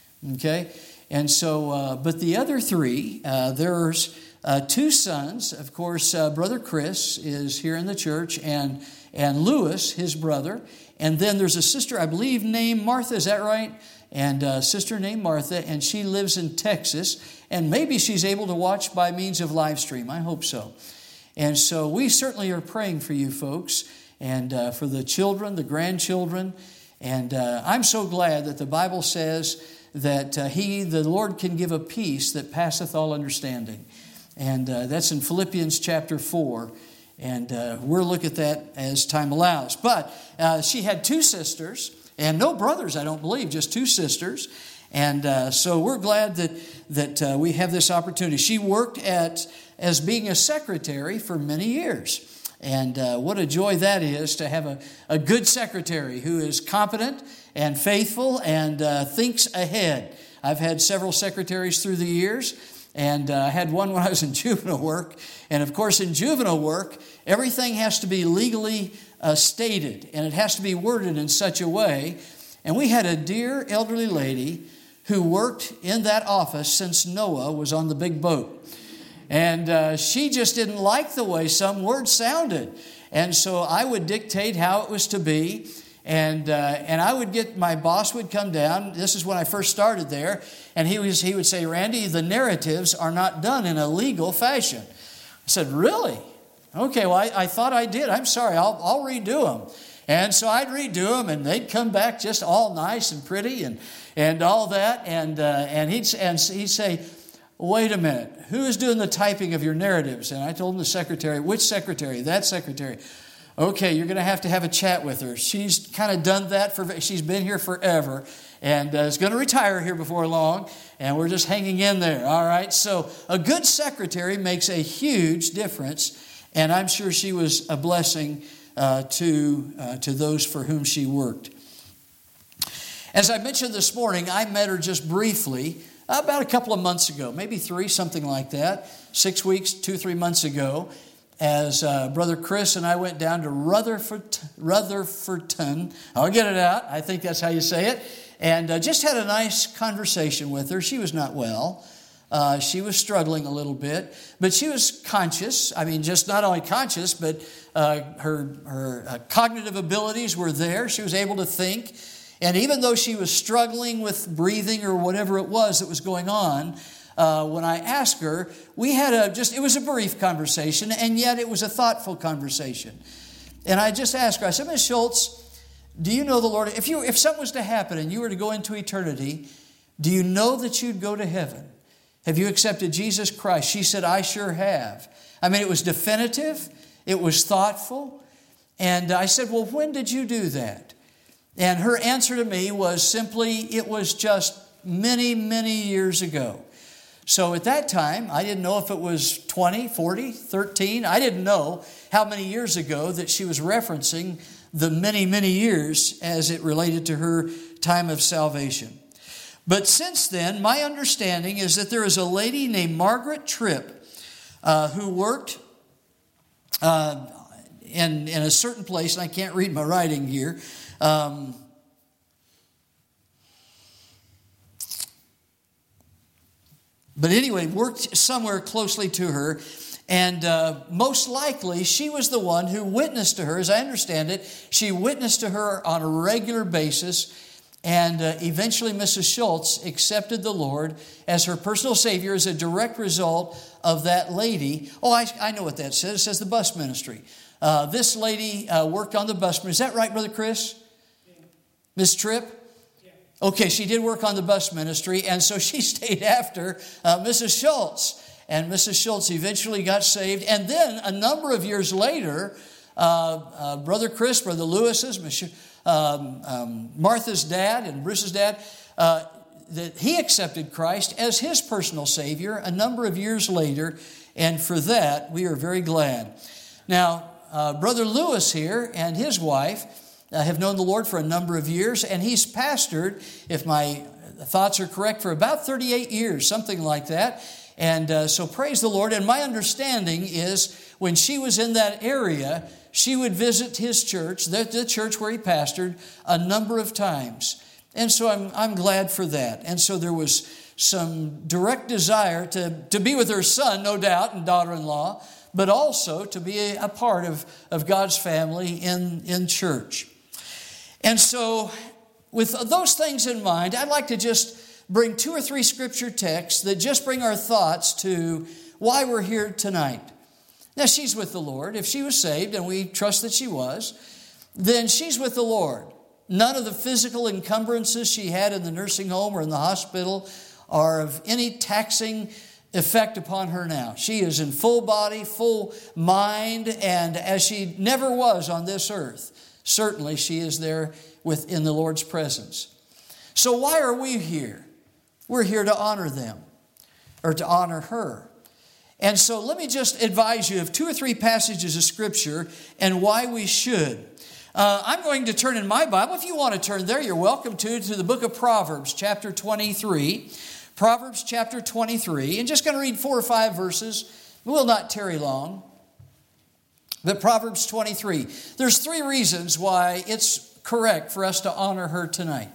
Okay. And so, uh, but the other three, uh, there's uh, two sons. Of course, uh, Brother Chris is here in the church, and and Lewis, his brother. And then there's a sister, I believe, named Martha. Is that right? And a sister named Martha, and she lives in Texas. And maybe she's able to watch by means of live stream. I hope so. And so we certainly are praying for you folks and uh, for the children, the grandchildren. And uh, I'm so glad that the Bible says that uh, He, the Lord, can give a peace that passeth all understanding. And uh, that's in Philippians chapter four. And uh, we'll look at that as time allows. But uh, she had two sisters, and no brothers, I don't believe, just two sisters. And uh, so we're glad that that uh, we have this opportunity. She worked at as being a secretary for many years. And uh, what a joy that is to have a, a good secretary who is competent and faithful and uh, thinks ahead. I've had several secretaries through the years. And uh, I had one when I was in juvenile work. And of course, in juvenile work, everything has to be legally uh, stated. And it has to be worded in such a way. And we had a dear elderly lady who worked in that office since Noah was on the big boat. And uh, she just didn't like the way some words sounded. And so I would dictate how it was to be. And uh, and I would get, my boss would come down. This is when I first started there. And he was he would say, Randy, the narratives are not done in a legal fashion. I said, really? Okay, well, I, I thought I did. I'm sorry, I'll, I'll redo them. And so I'd redo them, and they'd come back just all nice and pretty and and all that. And uh, and he'd and he'd say, wait a minute, who is doing the typing of your narratives? And I told him the secretary. Which secretary? That secretary. Okay, you're going to have to have a chat with her. She's kind of done that for, she's been here forever and uh, is going to retire here before long. And we're just hanging in there, all right? So a good secretary makes a huge difference. And I'm sure she was a blessing uh, to, uh, to those for whom she worked. As I mentioned this morning, I met her just briefly about a couple of months ago, maybe three, something like that, six weeks, two, three months ago. As uh, Brother Chris and I went down to Rutherford, Rutherfordton. I'll get it out. I think that's how you say it. And uh, just had a nice conversation with her. She was not well. Uh, she was struggling a little bit. But she was conscious. I mean, just not only conscious, but uh, her, her uh, cognitive abilities were there. She was able to think. And even though she was struggling with breathing or whatever it was that was going on, Uh, when I asked her, we had a just, it was a brief conversation, and yet it was a thoughtful conversation. And I just asked her, I said, Miz Schultz, do you know the Lord? If you, if something was to happen and you were to go into eternity, do you know that you'd go to heaven? Have you accepted Jesus Christ? She said, I sure have. I mean, it was definitive. It was thoughtful. And I said, well, when did you do that? And her answer to me was simply, it was just many, many years ago. So at that time, I didn't know if it was twenty, forty, thirteen. I didn't know how many years ago that she was referencing the many, many years as it related to her time of salvation. But since then, my understanding is that there is a lady named Margaret Tripp uh, who worked uh, in, in a certain place, and I can't read my writing here. Um, But anyway, worked somewhere closely to her. And uh, most likely, she was the one who witnessed to her. As I understand it, she witnessed to her on a regular basis. And uh, eventually, Missus Schultz accepted the Lord as her personal Savior as a direct result of that lady. Oh, I, I know what that says. It says the bus ministry. Uh, this lady uh, worked on the bus ministry. Is that right, Brother Chris? Yeah. Miss Tripp? Yeah. Okay, she did work on the bus ministry, and so she stayed after uh, Missus Schultz. And Missus Schultz eventually got saved. And then a number of years later, uh, uh, Brother Chris, Brother Lewis's, um, um, Martha's dad and Bruce's dad, uh, that he accepted Christ as his personal Savior a number of years later. And for that, we are very glad. Now, uh, Brother Lewis here and his wife uh, have known the Lord for a number of years. And he's pastored, if my thoughts are correct, for about thirty-eight years, something like that. And uh, so praise the Lord. And my understanding is when she was in that area, she would visit his church, the, the church where he pastored, a number of times. And so I'm, I'm glad for that. And so there was some direct desire to, to be with her son, no doubt, and daughter-in-law, but also to be a, a part of, of God's family in, in church. And so with those things in mind, I'd like to just bring two or three scripture texts that just bring our thoughts to why we're here tonight. Now, she's with the Lord. If she was saved, and we trust that she was, then she's with the Lord. None of the physical encumbrances she had in the nursing home or in the hospital are of any taxing effect upon her now. She is in full body, full mind, and as she never was on this earth, certainly she is there within the Lord's presence. So why are we here? We're here to honor them, or to honor her. And so let me just advise you of two or three passages of Scripture and why we should. Uh, I'm going to turn in my Bible. If you want to turn there, you're welcome to, to the book of Proverbs, chapter twenty-three. Proverbs, chapter twenty-three. And just going to read four or five verses. We will not tarry long. But Proverbs twenty-three. There's three reasons why it's correct for us to honor her tonight.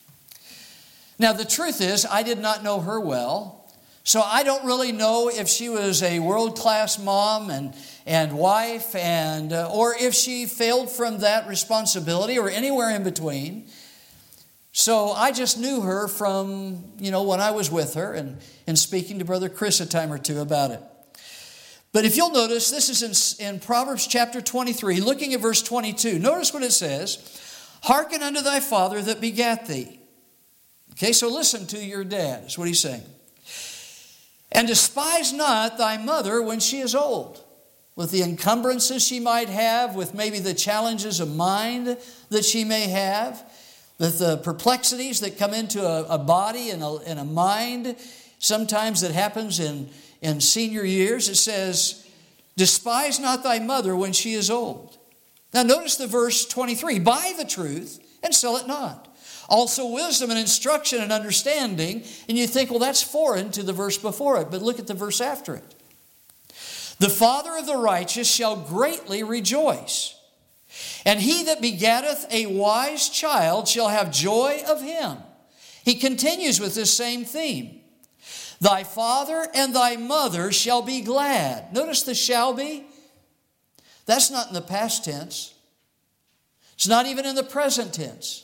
Now, the truth is, I did not know her well, so I don't really know if she was a world-class mom and, and wife, and uh, or if she failed from that responsibility or anywhere in between. So I just knew her from, you know, when I was with her and, and speaking to Brother Chris a time or two about it. But if you'll notice, this is in, in Proverbs chapter twenty-three, looking at verse twenty-two. Notice what it says, "Hearken unto thy father that begat thee." Okay, so listen to your dad, is what he's saying. "And despise not thy mother when she is old," with the encumbrances she might have, with maybe the challenges of mind that she may have, with the perplexities that come into a, a body and a, and a mind, sometimes that happens in, in senior years. It says, "Despise not thy mother when she is old." Now notice the verse twenty-three, "Buy the truth and sell it not. Also wisdom and instruction and understanding." And you think, well, that's foreign to the verse before it. But look at the verse after it. "The father of the righteous shall greatly rejoice. And he that begetteth a wise child shall have joy of him." He continues with this same theme. "Thy father and thy mother shall be glad." Notice the shall be. That's not in the past tense. It's not even in the present tense.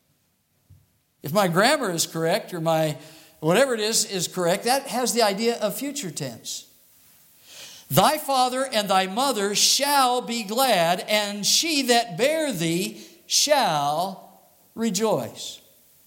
If my grammar is correct, or my whatever it is is correct, that has the idea of future tense. "Thy father and thy mother shall be glad, and she that bare thee shall rejoice."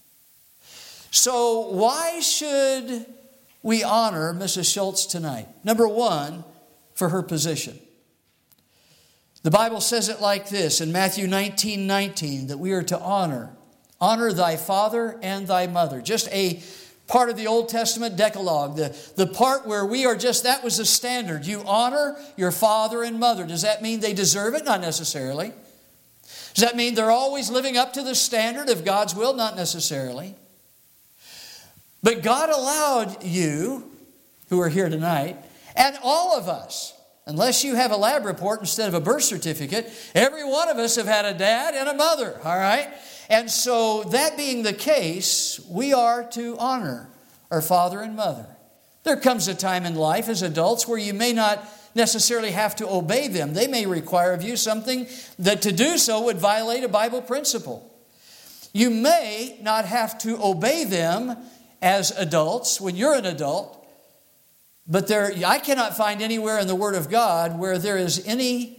So why should we honor Missus Schultz tonight? Number one, for her position. The Bible says it like this in Matthew nineteen nineteen, that we are to honor. "Honor thy father and thy mother." Just a part of the Old Testament Decalogue. The, the part where we are just, that was the standard. You honor your father and mother. Does that mean they deserve it? Not necessarily. Does that mean they're always living up to the standard of God's will? Not necessarily. But God allowed you, who are here tonight, and all of us, unless you have a lab report instead of a birth certificate, every one of us have had a dad and a mother, all right? And so that being the case, we are to honor our father and mother. There comes a time in life as adults where you may not necessarily have to obey them. They may require of you something that to do so would violate a Bible principle. You may not have to obey them as adults when you're an adult, but there, I cannot find anywhere in the Word of God where there is any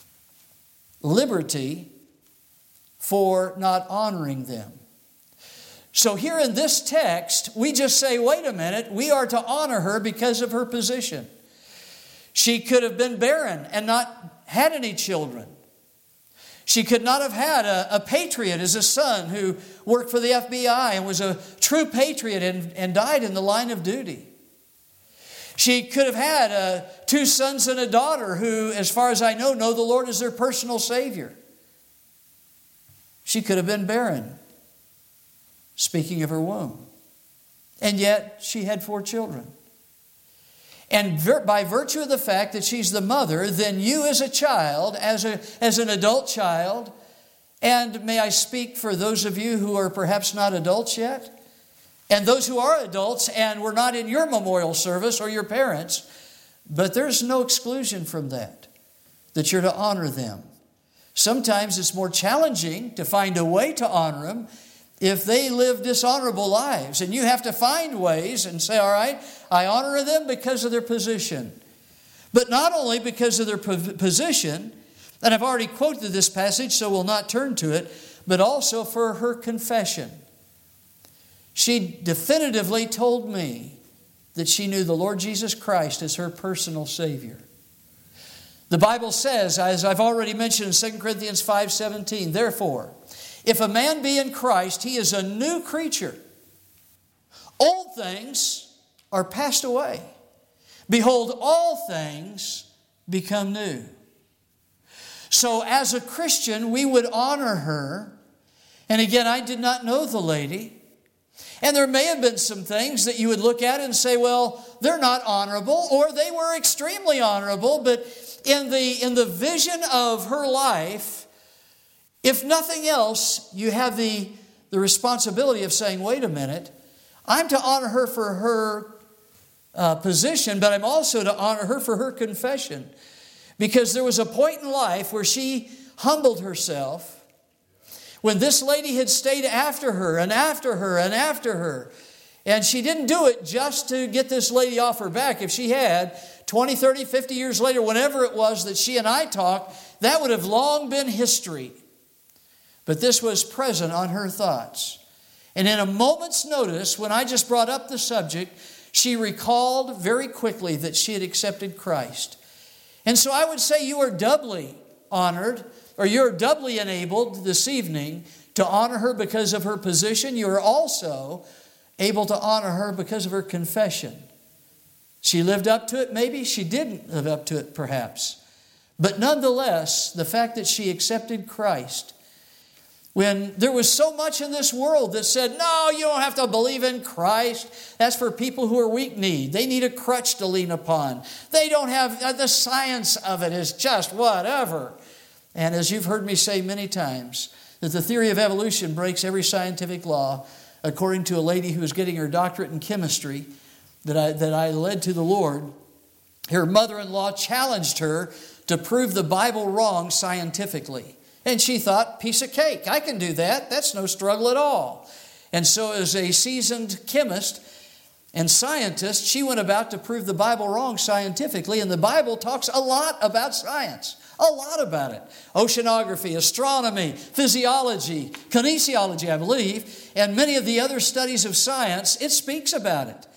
liberty for not honoring them. So here in this text, we just say, wait a minute, we are to honor her because of her position. She could have been barren and not had any children. She could not have had a, a patriot as a son who worked for the F B I and was a true patriot and, and died in the line of duty. She could have had uh, two sons and a daughter who, as far as I know, know the Lord as their personal Savior. She could have been barren, speaking of her womb. And yet, she had four children. And vir- by virtue of the fact that she's the mother, then you as a child, as, a, as an adult child, and may I speak for those of you who are perhaps not adults yet, and those who are adults and were not in your memorial service or your parents, but there's no exclusion from that, that you're to honor them. Sometimes it's more challenging to find a way to honor them if they live dishonorable lives. And you have to find ways and say, all right, I honor them because of their position. But not only because of their position, and I've already quoted this passage, so we'll not turn to it, but also for her confession. She definitively told me that she knew the Lord Jesus Christ as her personal Savior. The Bible says, as I've already mentioned in Second Corinthians five seventeen, therefore, if a man be in Christ, he is a new creature. Old things are passed away. Behold, all things become new. So as a Christian, we would honor her. And again, I did not know the lady. And there may have been some things that you would look at and say, well, they're not honorable, or they were extremely honorable. But in the, in the vision of her life, if nothing else, you have the, the responsibility of saying, wait a minute, I'm to honor her for her uh, position, but I'm also to honor her for her confession. Because there was a point in life where she humbled herself, when this lady had stayed after her and after her and after her. And she didn't do it just to get this lady off her back. If she had, twenty, thirty, fifty years later, whenever it was that she and I talked, that would have long been history. But this was present on her thoughts. And in a moment's notice, when I just brought up the subject, she recalled very quickly that she had accepted Christ. And so I would say you are doubly honored, or you're doubly enabled this evening to honor her because of her position. You are also able to honor her because of her confession. She lived up to it, maybe. She didn't live up to it, perhaps. But nonetheless, the fact that she accepted Christ, when there was so much in this world that said, no, you don't have to believe in Christ. That's for people who are weak-kneed. They need a crutch to lean upon. They don't have, the science of it is just whatever. And as you've heard me say many times, that the theory of evolution breaks every scientific law, according to a lady who was getting her doctorate in chemistry that I, that I led to the Lord. Her mother-in-law challenged her to prove the Bible wrong scientifically. And she thought, piece of cake, I can do that. That's no struggle at all. And so as a seasoned chemist and scientist, she went about to prove the Bible wrong scientifically. And the Bible talks a lot about science. A lot about it. Oceanography, astronomy, physiology, kinesiology, I believe, and many of the other studies of science, it speaks about it.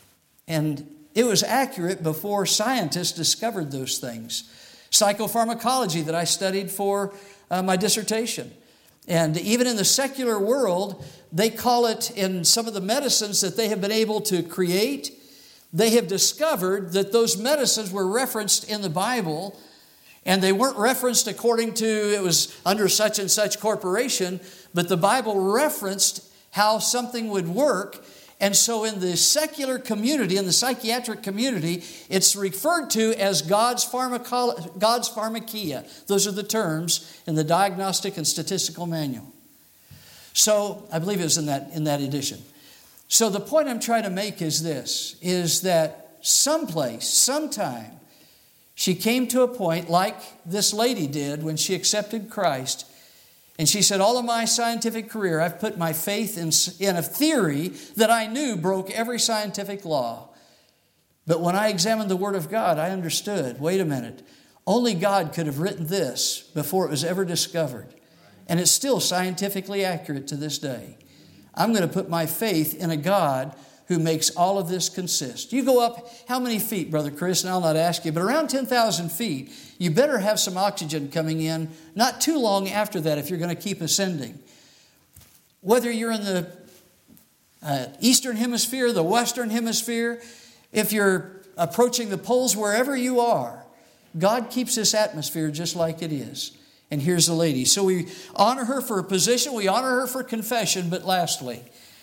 And it was accurate before scientists discovered those things. Psychopharmacology that I studied for uh, my dissertation. And even in the secular world, they call it, in some of the medicines that they have been able to create, they have discovered that those medicines were referenced in the Bible. And they weren't referenced according to, it was under such and such corporation, but the Bible referenced how something would work. And so in the secular community, in the psychiatric community, it's referred to as God's, pharmacolo- God's pharmakia. Those are the terms in the Diagnostic and Statistical Manual. So I believe it was in that, in that edition. So the point I'm trying to make is this, is that someplace, sometime, she came to a point like this lady did when she accepted Christ. And she said, all of my scientific career, I've put my faith in, in a theory that I knew broke every scientific law. But when I examined the Word of God, I understood, wait a minute, only God could have written this before it was ever discovered. And it's still scientifically accurate to this day. I'm going to put my faith in a God who makes all of this consist. You go up how many feet, Brother Chris? And I'll not ask you, but around ten thousand feet, you better have some oxygen coming in not too long after that if you're going to keep ascending. Whether you're in the uh, Eastern Hemisphere, the Western Hemisphere, if you're approaching the poles, wherever you are, God keeps this atmosphere just like it is. And here's the lady. So we honor her for her position, we honor her for confession, but lastly,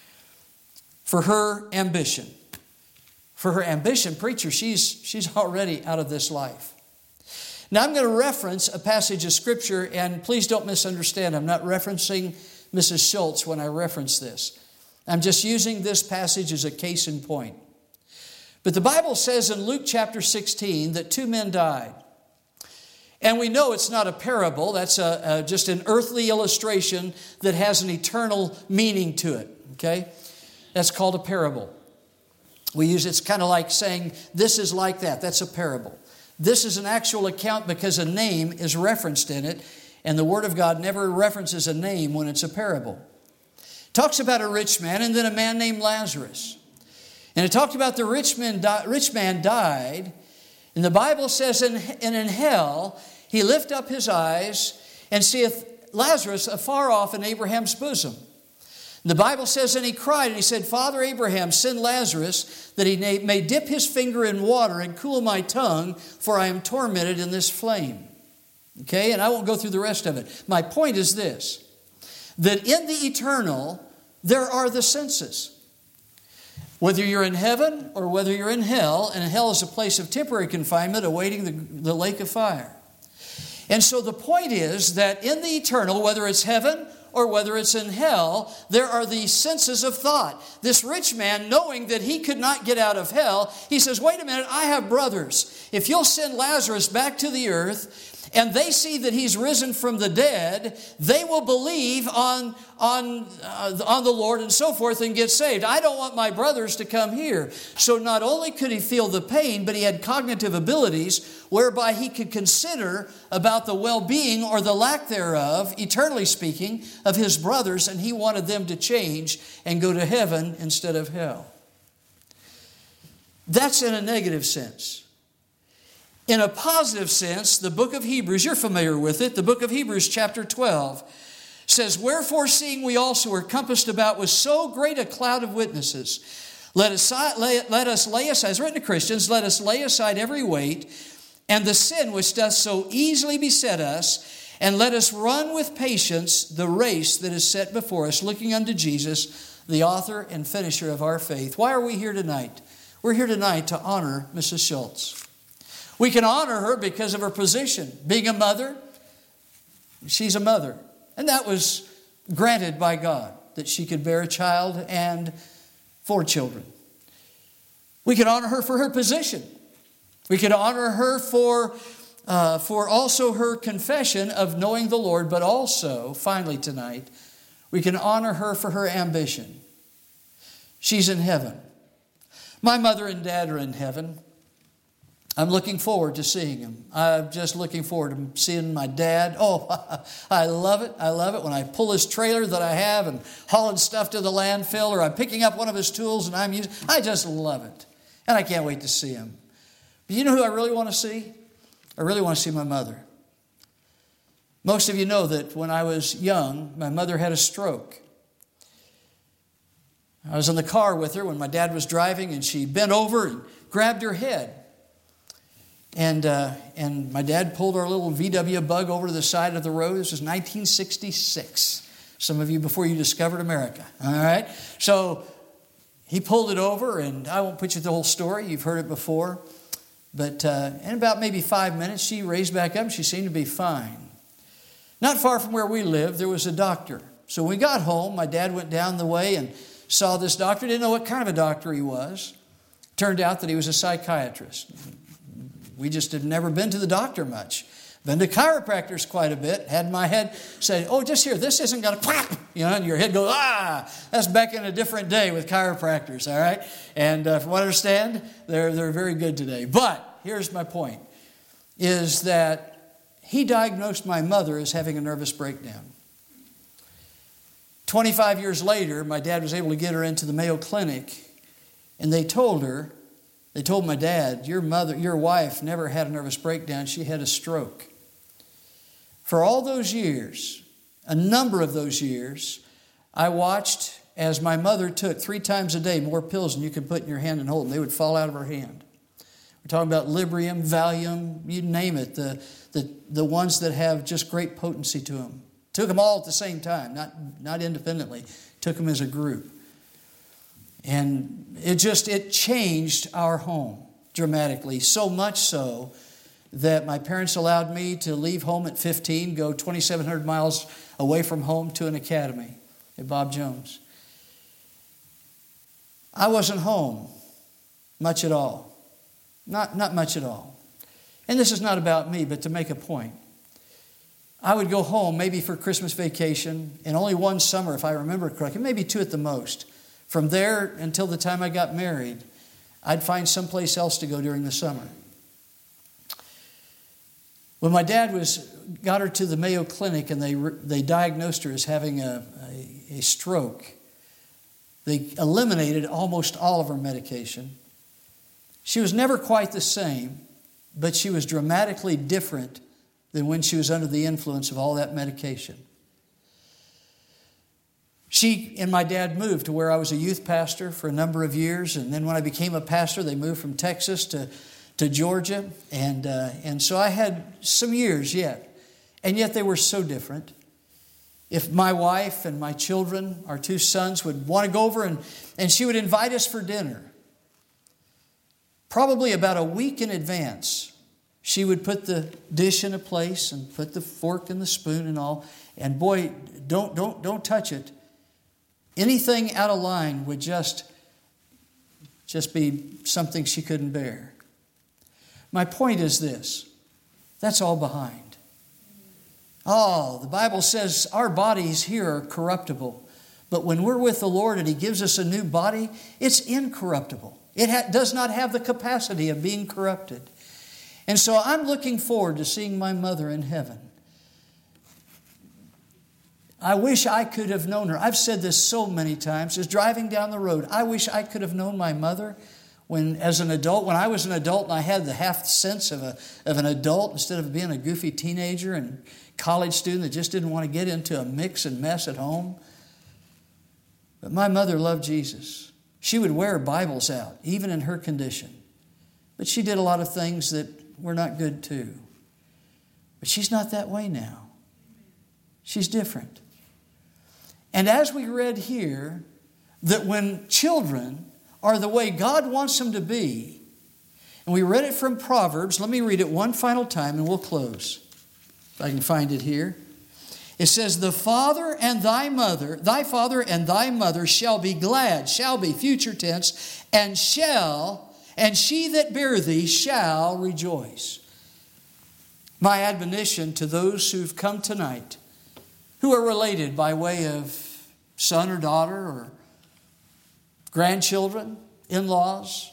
for her ambition. For her ambition, preacher, she's, she's already out of this life. Now I'm going to reference a passage of Scripture, and please don't misunderstand, I'm not referencing Missus Schultz when I reference this. I'm just using this passage as a case in point. But the Bible says in Luke chapter sixteen that two men died. And we know it's not a parable, that's a, a, just an earthly illustration that has an eternal meaning to it, okay? That's called a parable. We use it's kind of like saying, this is like that. That's a parable. This is an actual account because a name is referenced in it, and the Word of God never references a name when it's a parable. It talks about a rich man and then a man named Lazarus. And it talked about the rich man, rich man died, and the Bible says, and in hell he lift up his eyes and seeth Lazarus afar off in Abraham's bosom. The Bible says, and he cried, and he said, Father Abraham, send Lazarus, that he may dip his finger in water and cool my tongue, for I am tormented in this flame. Okay, and I won't go through the rest of it. My point is this, that in the eternal, there are the senses. Whether you're in heaven or whether you're in hell, and hell is a place of temporary confinement awaiting the, the lake of fire. And so the point is that in the eternal, whether it's heaven or whether it's in hell, there are these senses of thought. This rich man, knowing that he could not get out of hell, he says, wait a minute, I have brothers. If you'll send Lazarus back to the earth, and they see that he's risen from the dead, they will believe on, on, uh, on the Lord and so forth and get saved. I don't want my brothers to come here. So not only could he feel the pain, but he had cognitive abilities whereby he could consider about the well-being or the lack thereof, eternally speaking, of his brothers, and he wanted them to change and go to heaven instead of hell. That's in a negative sense. In a positive sense, the book of Hebrews, you're familiar with it, the book of Hebrews chapter twelve says, wherefore seeing we also are compassed about with so great a cloud of witnesses, let us lay, let us lay aside, as written to Christians, let us lay aside every weight and the sin which doth so easily beset us, and let us run with patience the race that is set before us, looking unto Jesus, the author and finisher of our faith. Why are we here tonight? We're here tonight to honor Missus Schultz. We can honor her because of her position. Being a mother, she's a mother. And that was granted by God, that she could bear a child and four children. We can honor her for her position. We can honor her for, uh, for also her confession of knowing the Lord, but also, finally tonight, we can honor her for her ambition. She's in heaven. My mother and dad are in heaven. I'm looking forward to seeing him. I'm just looking forward to seeing my dad. Oh, I love it. I love it when I pull his trailer that I have and hauling stuff to the landfill, or I'm picking up one of his tools and I'm using. I just love it. And I can't wait to see him. But you know who I really want to see? I really want to see my mother. Most of you know that when I was young, my mother had a stroke. I was in the car with her when my dad was driving, and she bent over and grabbed her head. And uh, and my dad pulled our little V W Bug over to the side of the road. This was nineteen sixty-six. Some of you before you discovered America. All right? So he pulled it over, and I won't put you the whole story. You've heard it before. But uh, in about maybe five minutes, she raised back up, and she seemed to be fine. Not far from where we lived, there was a doctor. So when we got home, my dad went down the way and saw this doctor, didn't know what kind of a doctor he was. Turned out that he was a psychiatrist. We just had never been to the doctor much. Been to chiropractors quite a bit. Had my head say, oh, just here, this isn't going to clap. You know, and your head goes, ah. That's back in a different day with chiropractors, all right? And uh, from what I understand, they're, they're very good today. But here's my point, is that he diagnosed my mother as having a nervous breakdown. twenty-five years later, my dad was able to get her into the Mayo Clinic, and they told her, they told my dad, your mother, your wife never had a nervous breakdown, she had a stroke. For all those years, a number of those years, I watched as my mother took three times a day more pills than you could put in your hand and hold them. They would fall out of her hand. We're talking about Librium, Valium, you name it, the, the, the ones that have just great potency to them. Took them all at the same time, not, not independently. Took them as a group. And it just, it changed our home dramatically, so much so that my parents allowed me to leave home at fifteen, go twenty-seven hundred miles away from home to an academy at Bob Jones. I wasn't home much at all. Not, not much at all. And this is not about me, but to make a point. I would go home maybe for Christmas vacation, and only one summer, if I remember correctly, maybe two at the most. From there until the time I got married, I'd find someplace else to go during the summer. When my dad was got her to the Mayo Clinic and they they diagnosed her as having a, a, a stroke, they eliminated almost all of her medication. She was never quite the same, but she was dramatically different than when she was under the influence of all that medication. She and my dad moved to where I was a youth pastor for a number of years, and then when I became a pastor, they moved from Texas to, to Georgia, and uh, and so I had some years yet, and yet they were so different. If my wife and my children, our two sons, would want to go over and, and she would invite us for dinner, probably about a week in advance, she would put the dish in a place and put the fork and the spoon and all, and boy, don't don't don't touch it. Anything out of line would just, just be something she couldn't bear. My point is this. That's all behind. Oh, the Bible says our bodies here are corruptible. But when we're with the Lord and He gives us a new body, it's incorruptible. It ha- does not have the capacity of being corrupted. And so I'm looking forward to seeing my mother in heaven. I wish I could have known her. I've said this so many times, just driving down the road. I wish I could have known my mother when, as an adult, when I was an adult and I had the half sense of a of an adult instead of being a goofy teenager and college student that just didn't want to get into a mix and mess at home. But my mother loved Jesus. She would wear Bibles out, even in her condition. But she did a lot of things that were not good too. But she's not that way now. She's different. And as we read here, that when children are the way God wants them to be, and we read it from Proverbs, let me read it one final time and we'll close. If I can find it here. It says, the father and thy mother, thy father and thy mother shall be glad, shall be, future tense, and shall, and she that bare thee shall rejoice. My admonition to those who've come tonight, who are related by way of son or daughter or grandchildren, in-laws,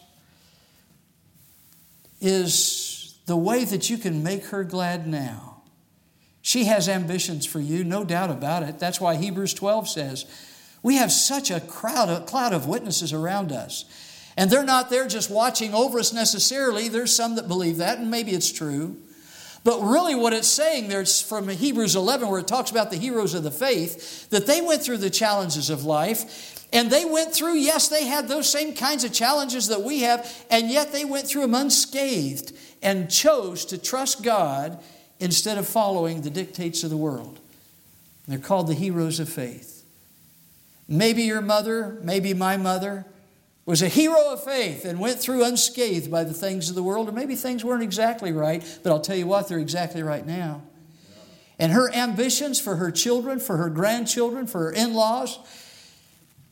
is the way that you can make her glad now. She has ambitions for you, no doubt about it. That's why Hebrews twelve says, we have such a crowd, a cloud of witnesses around us. And they're not there just watching over us necessarily. There's some that believe that, and maybe it's true. But really what it's saying there, it's from Hebrews eleven, where it talks about the heroes of the faith, that they went through the challenges of life. And they went through, yes, they had those same kinds of challenges that we have, and yet they went through them unscathed and chose to trust God instead of following the dictates of the world. And they're called the heroes of faith. Maybe your mother, maybe my mother, was a hero of faith and went through unscathed by the things of the world, or maybe things weren't exactly right, but I'll tell you what, they're exactly right now. And her ambitions for her children, for her grandchildren, for her in-laws,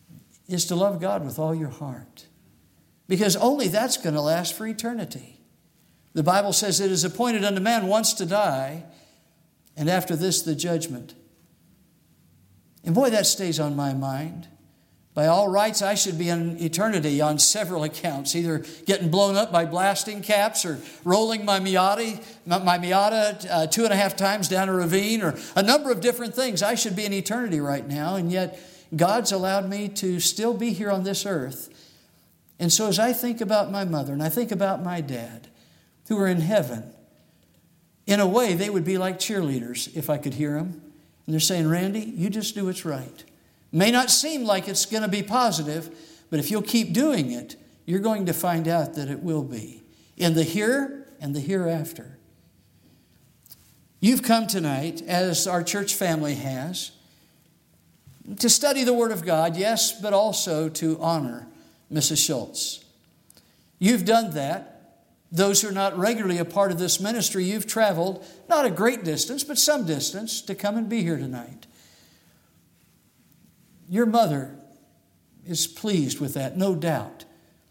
is to love God with all your heart. Because only that's going to last for eternity. The Bible says it is appointed unto man once to die, and after this the judgment. And boy, that stays on my mind. By all rights, I should be in eternity on several accounts, either getting blown up by blasting caps or rolling my Miata, my Miata uh, two and a half times down a ravine, or a number of different things. I should be in eternity right now, and yet God's allowed me to still be here on this earth. And so as I think about my mother and I think about my dad, who are in heaven, in a way they would be like cheerleaders if I could hear them. And they're saying, Randy, you just do what's right. May not seem like it's going to be positive, but if you'll keep doing it, you're going to find out that it will be in the here and the hereafter. You've come tonight, as our church family has, to study the Word of God, yes, but also to honor Missus Schultz. You've done that. Those who are not regularly a part of this ministry, you've traveled not a great distance, but some distance to come and be here tonight. Your mother is pleased with that, no doubt.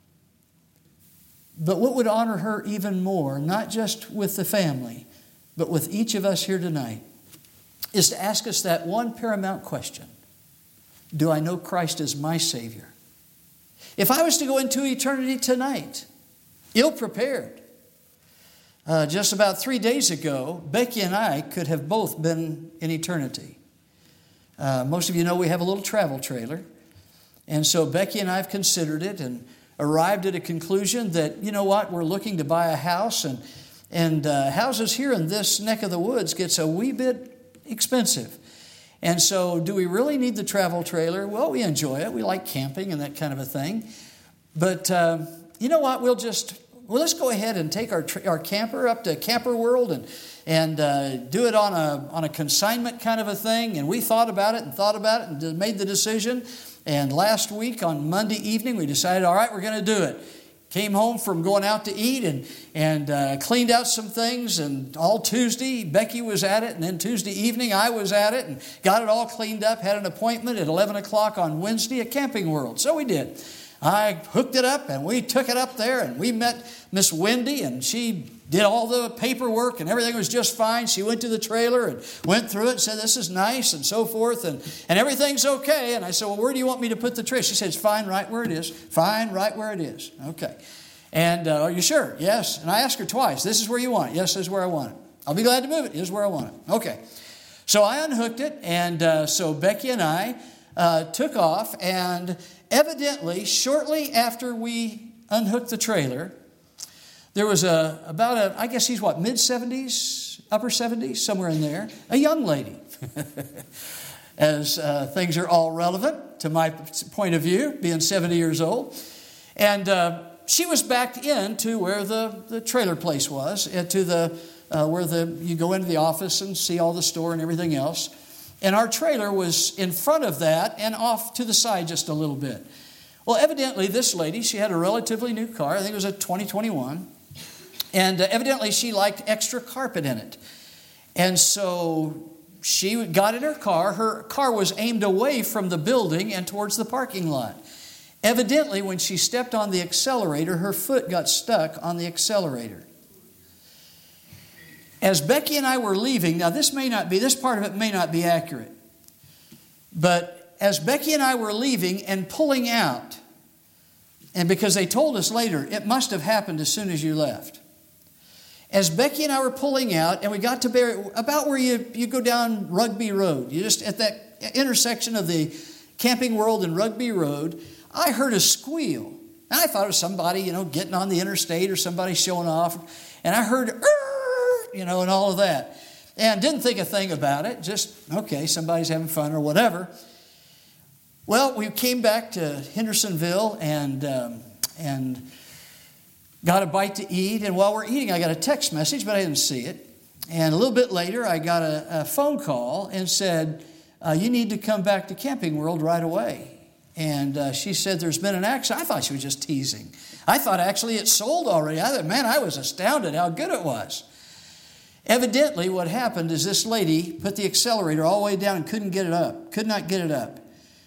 But what would honor her even more, not just with the family, but with each of us here tonight, is to ask us that one paramount question. Do I know Christ as my Savior? If I was to go into eternity tonight, ill-prepared, uh, just about three days ago, Becky and I could have both been in eternity. Uh, most of you know we have a little travel trailer. And so Becky and I have considered it and arrived at a conclusion that, you know what, we're looking to buy a house. And, and uh, houses here in this neck of the woods gets a wee bit expensive. And so do we really need the travel trailer? Well, we enjoy it. We like camping and that kind of a thing. But uh, you know what, we'll just, well, let's go ahead and take our our camper up to Camper World and and uh, do it on a on a consignment kind of a thing. And we thought about it and thought about it and made the decision. And last week on Monday evening, we decided, all right, we're going to do it. Came home from going out to eat and and uh, cleaned out some things. And all Tuesday, Becky was at it. And then Tuesday evening, I was at it and got it all cleaned up. Had an appointment at eleven o'clock on Wednesday at Camping World. So we did. I hooked it up and we took it up there and we met Miss Wendy and she did all the paperwork and everything was just fine. She went to the trailer and went through it and said, this is nice and so forth and, and everything's okay. And I said, well, where do you want me to put the trailer? She said, it's fine right where it is. Fine right where it is. Okay. And uh, are you sure? Yes. And I asked her twice, this is where you want it? Yes, this is where I want it. I'll be glad to move it. This is where I want it. Okay. So I unhooked it and uh, so Becky and I uh, took off and evidently, shortly after we unhooked the trailer, there was a about a, I guess he's what, mid-seventies, upper seventies, somewhere in there, a young lady. As uh, things are all relevant to my point of view, being seventy years old. And uh, she was backed into where the, the trailer place was, to the uh, where the you go into the office and see all the store and everything else. And our trailer was in front of that and off to the side just a little bit. Well, evidently this lady, she had a relatively new car. I think it was a twenty twenty-one. And uh, evidently she liked extra carpet in it. And so she got in her car. Her car was aimed away from the building and towards the parking lot. Evidently, when she stepped on the accelerator, her foot got stuck on the accelerator. As Becky and I were leaving, now this may not be, this part of it may not be accurate, but as Becky and I were leaving and pulling out, and because they told us later, it must have happened as soon as you left. As Becky and I were pulling out, and we got to Barry, about where you, you go down Rugby Road, you just at that intersection of the Camping World and Rugby Road, I heard a squeal. And I thought it was somebody, you know, getting on the interstate or somebody showing off. And I heard, you know, and all of that. And didn't think a thing about it. Just, okay, somebody's having fun or whatever. Well, we came back to Hendersonville and um, and got a bite to eat. And while we're eating, I got a text message, but I didn't see it. And a little bit later, I got a, a phone call and said, uh, you need to come back to Camping World right away. And uh, she said, there's been an accident. I thought she was just teasing. I thought actually it sold already. I thought, man, I was astounded how good it was. Evidently, what happened is this lady put the accelerator all the way down and couldn't get it up, could not get it up.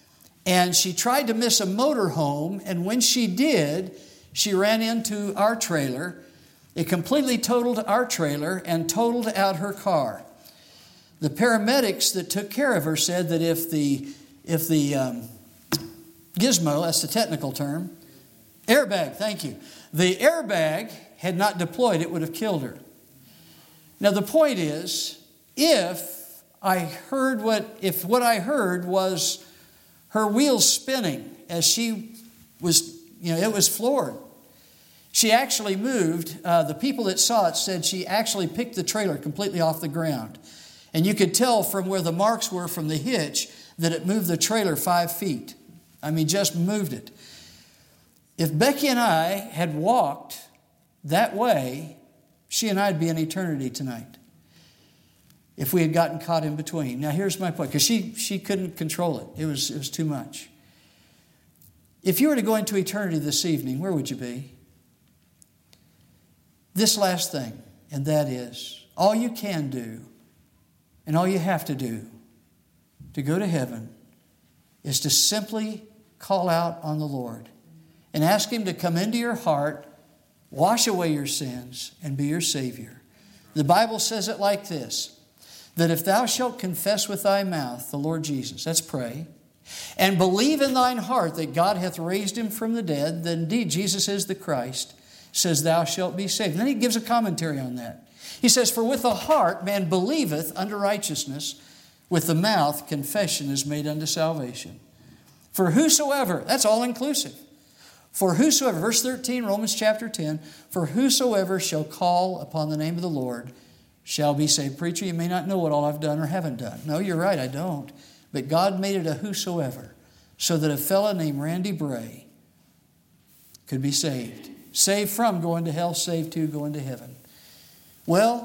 And she tried to miss a motorhome, and when she did, she ran into our trailer. It completely totaled our trailer and totaled out her car. The paramedics that took care of her said that if the if the um, gizmo, that's the technical term, airbag, thank you, the airbag had not deployed, it would have killed her. Now the point is, if I heard what, if what I heard was her wheels spinning as she was, you know, it was floored. She actually moved. Uh, the people that saw it said she actually picked the trailer completely off the ground. And you could tell from where the marks were from the hitch that it moved the trailer five feet. I mean, just moved it. If Becky and I had walked that way, she and I would be in eternity tonight. If we had gotten caught in between. Now here's my point, because she, she couldn't control it. It was, it was too much. If you were to go into eternity this evening, where would you be? This last thing, and that is, all you can do and all you have to do to go to heaven is to simply call out on the Lord and ask Him to come into your heart, wash away your sins, and be your Savior. The Bible says it like this, that if thou shalt confess with thy mouth the Lord Jesus, let's pray, and believe in thine heart that God hath raised Him from the dead, that indeed Jesus is the Christ, says thou shalt be saved. And then he gives a commentary on that. He says, for with the heart man believeth unto righteousness, with the mouth confession is made unto salvation. For whosoever, that's all inclusive. For whosoever, verse thirteen, Romans chapter ten, for whosoever shall call upon the name of the Lord shall be saved. Preacher, you may not know what all I've done or haven't done. No, you're right, I don't. But God made it a whosoever, so that a fellow named Randy Bray could be saved. Saved from going to hell, saved to going to heaven. Well,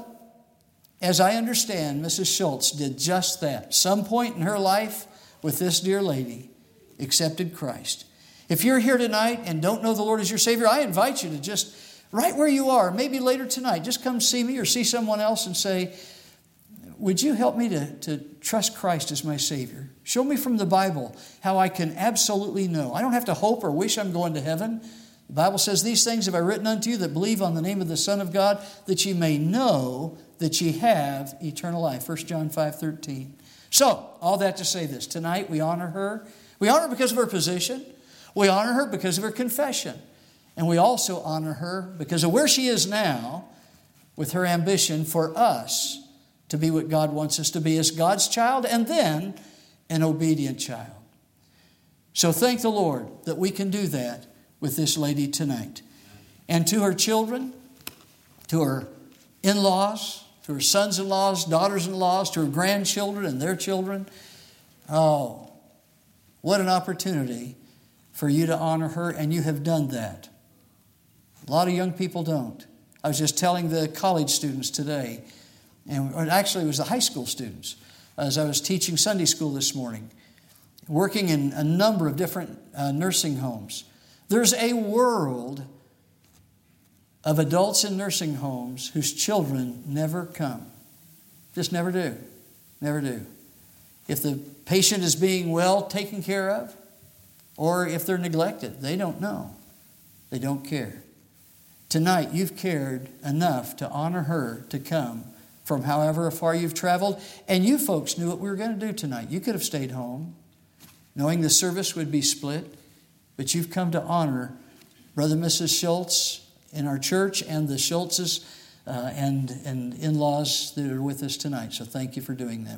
as I understand, Missus Schultz did just that. Some point in her life with this dear lady, accepted Christ. If you're here tonight and don't know the Lord as your Savior, I invite you to just, right where you are, maybe later tonight, just come see me or see someone else and say, would you help me to, to trust Christ as my Savior? Show me from the Bible how I can absolutely know. I don't have to hope or wish I'm going to heaven. The Bible says, these things have I written unto you that believe on the name of the Son of God, that ye may know that ye have eternal life. First John five thirteen. So, all that to say this. Tonight we honor her. We honor her because of her position. We honor her because of her confession. And we also honor her because of where she is now with her ambition for us to be what God wants us to be as God's child and then an obedient child. So thank the Lord that we can do that with this lady tonight. And to her children, to her in-laws, to her sons-in-laws, daughters-in-laws, to her grandchildren and their children, oh, what an opportunity for you to honor her, and you have done that. A lot of young people don't. I was just telling the college students today, and actually it was the high school students, as I was teaching Sunday school this morning, working in a number of different uh, nursing homes. There's a world of adults in nursing homes whose children never come. Just never do. Never do. If the patient is being well taken care of, or if they're neglected, they don't know. They don't care. Tonight, you've cared enough to honor her to come from however far you've traveled. And you folks knew what we were going to do tonight. You could have stayed home, knowing the service would be split. But you've come to honor Brother and Missus Schultz in our church and the Schultzes uh, and, and in-laws that are with us tonight. So thank you for doing that.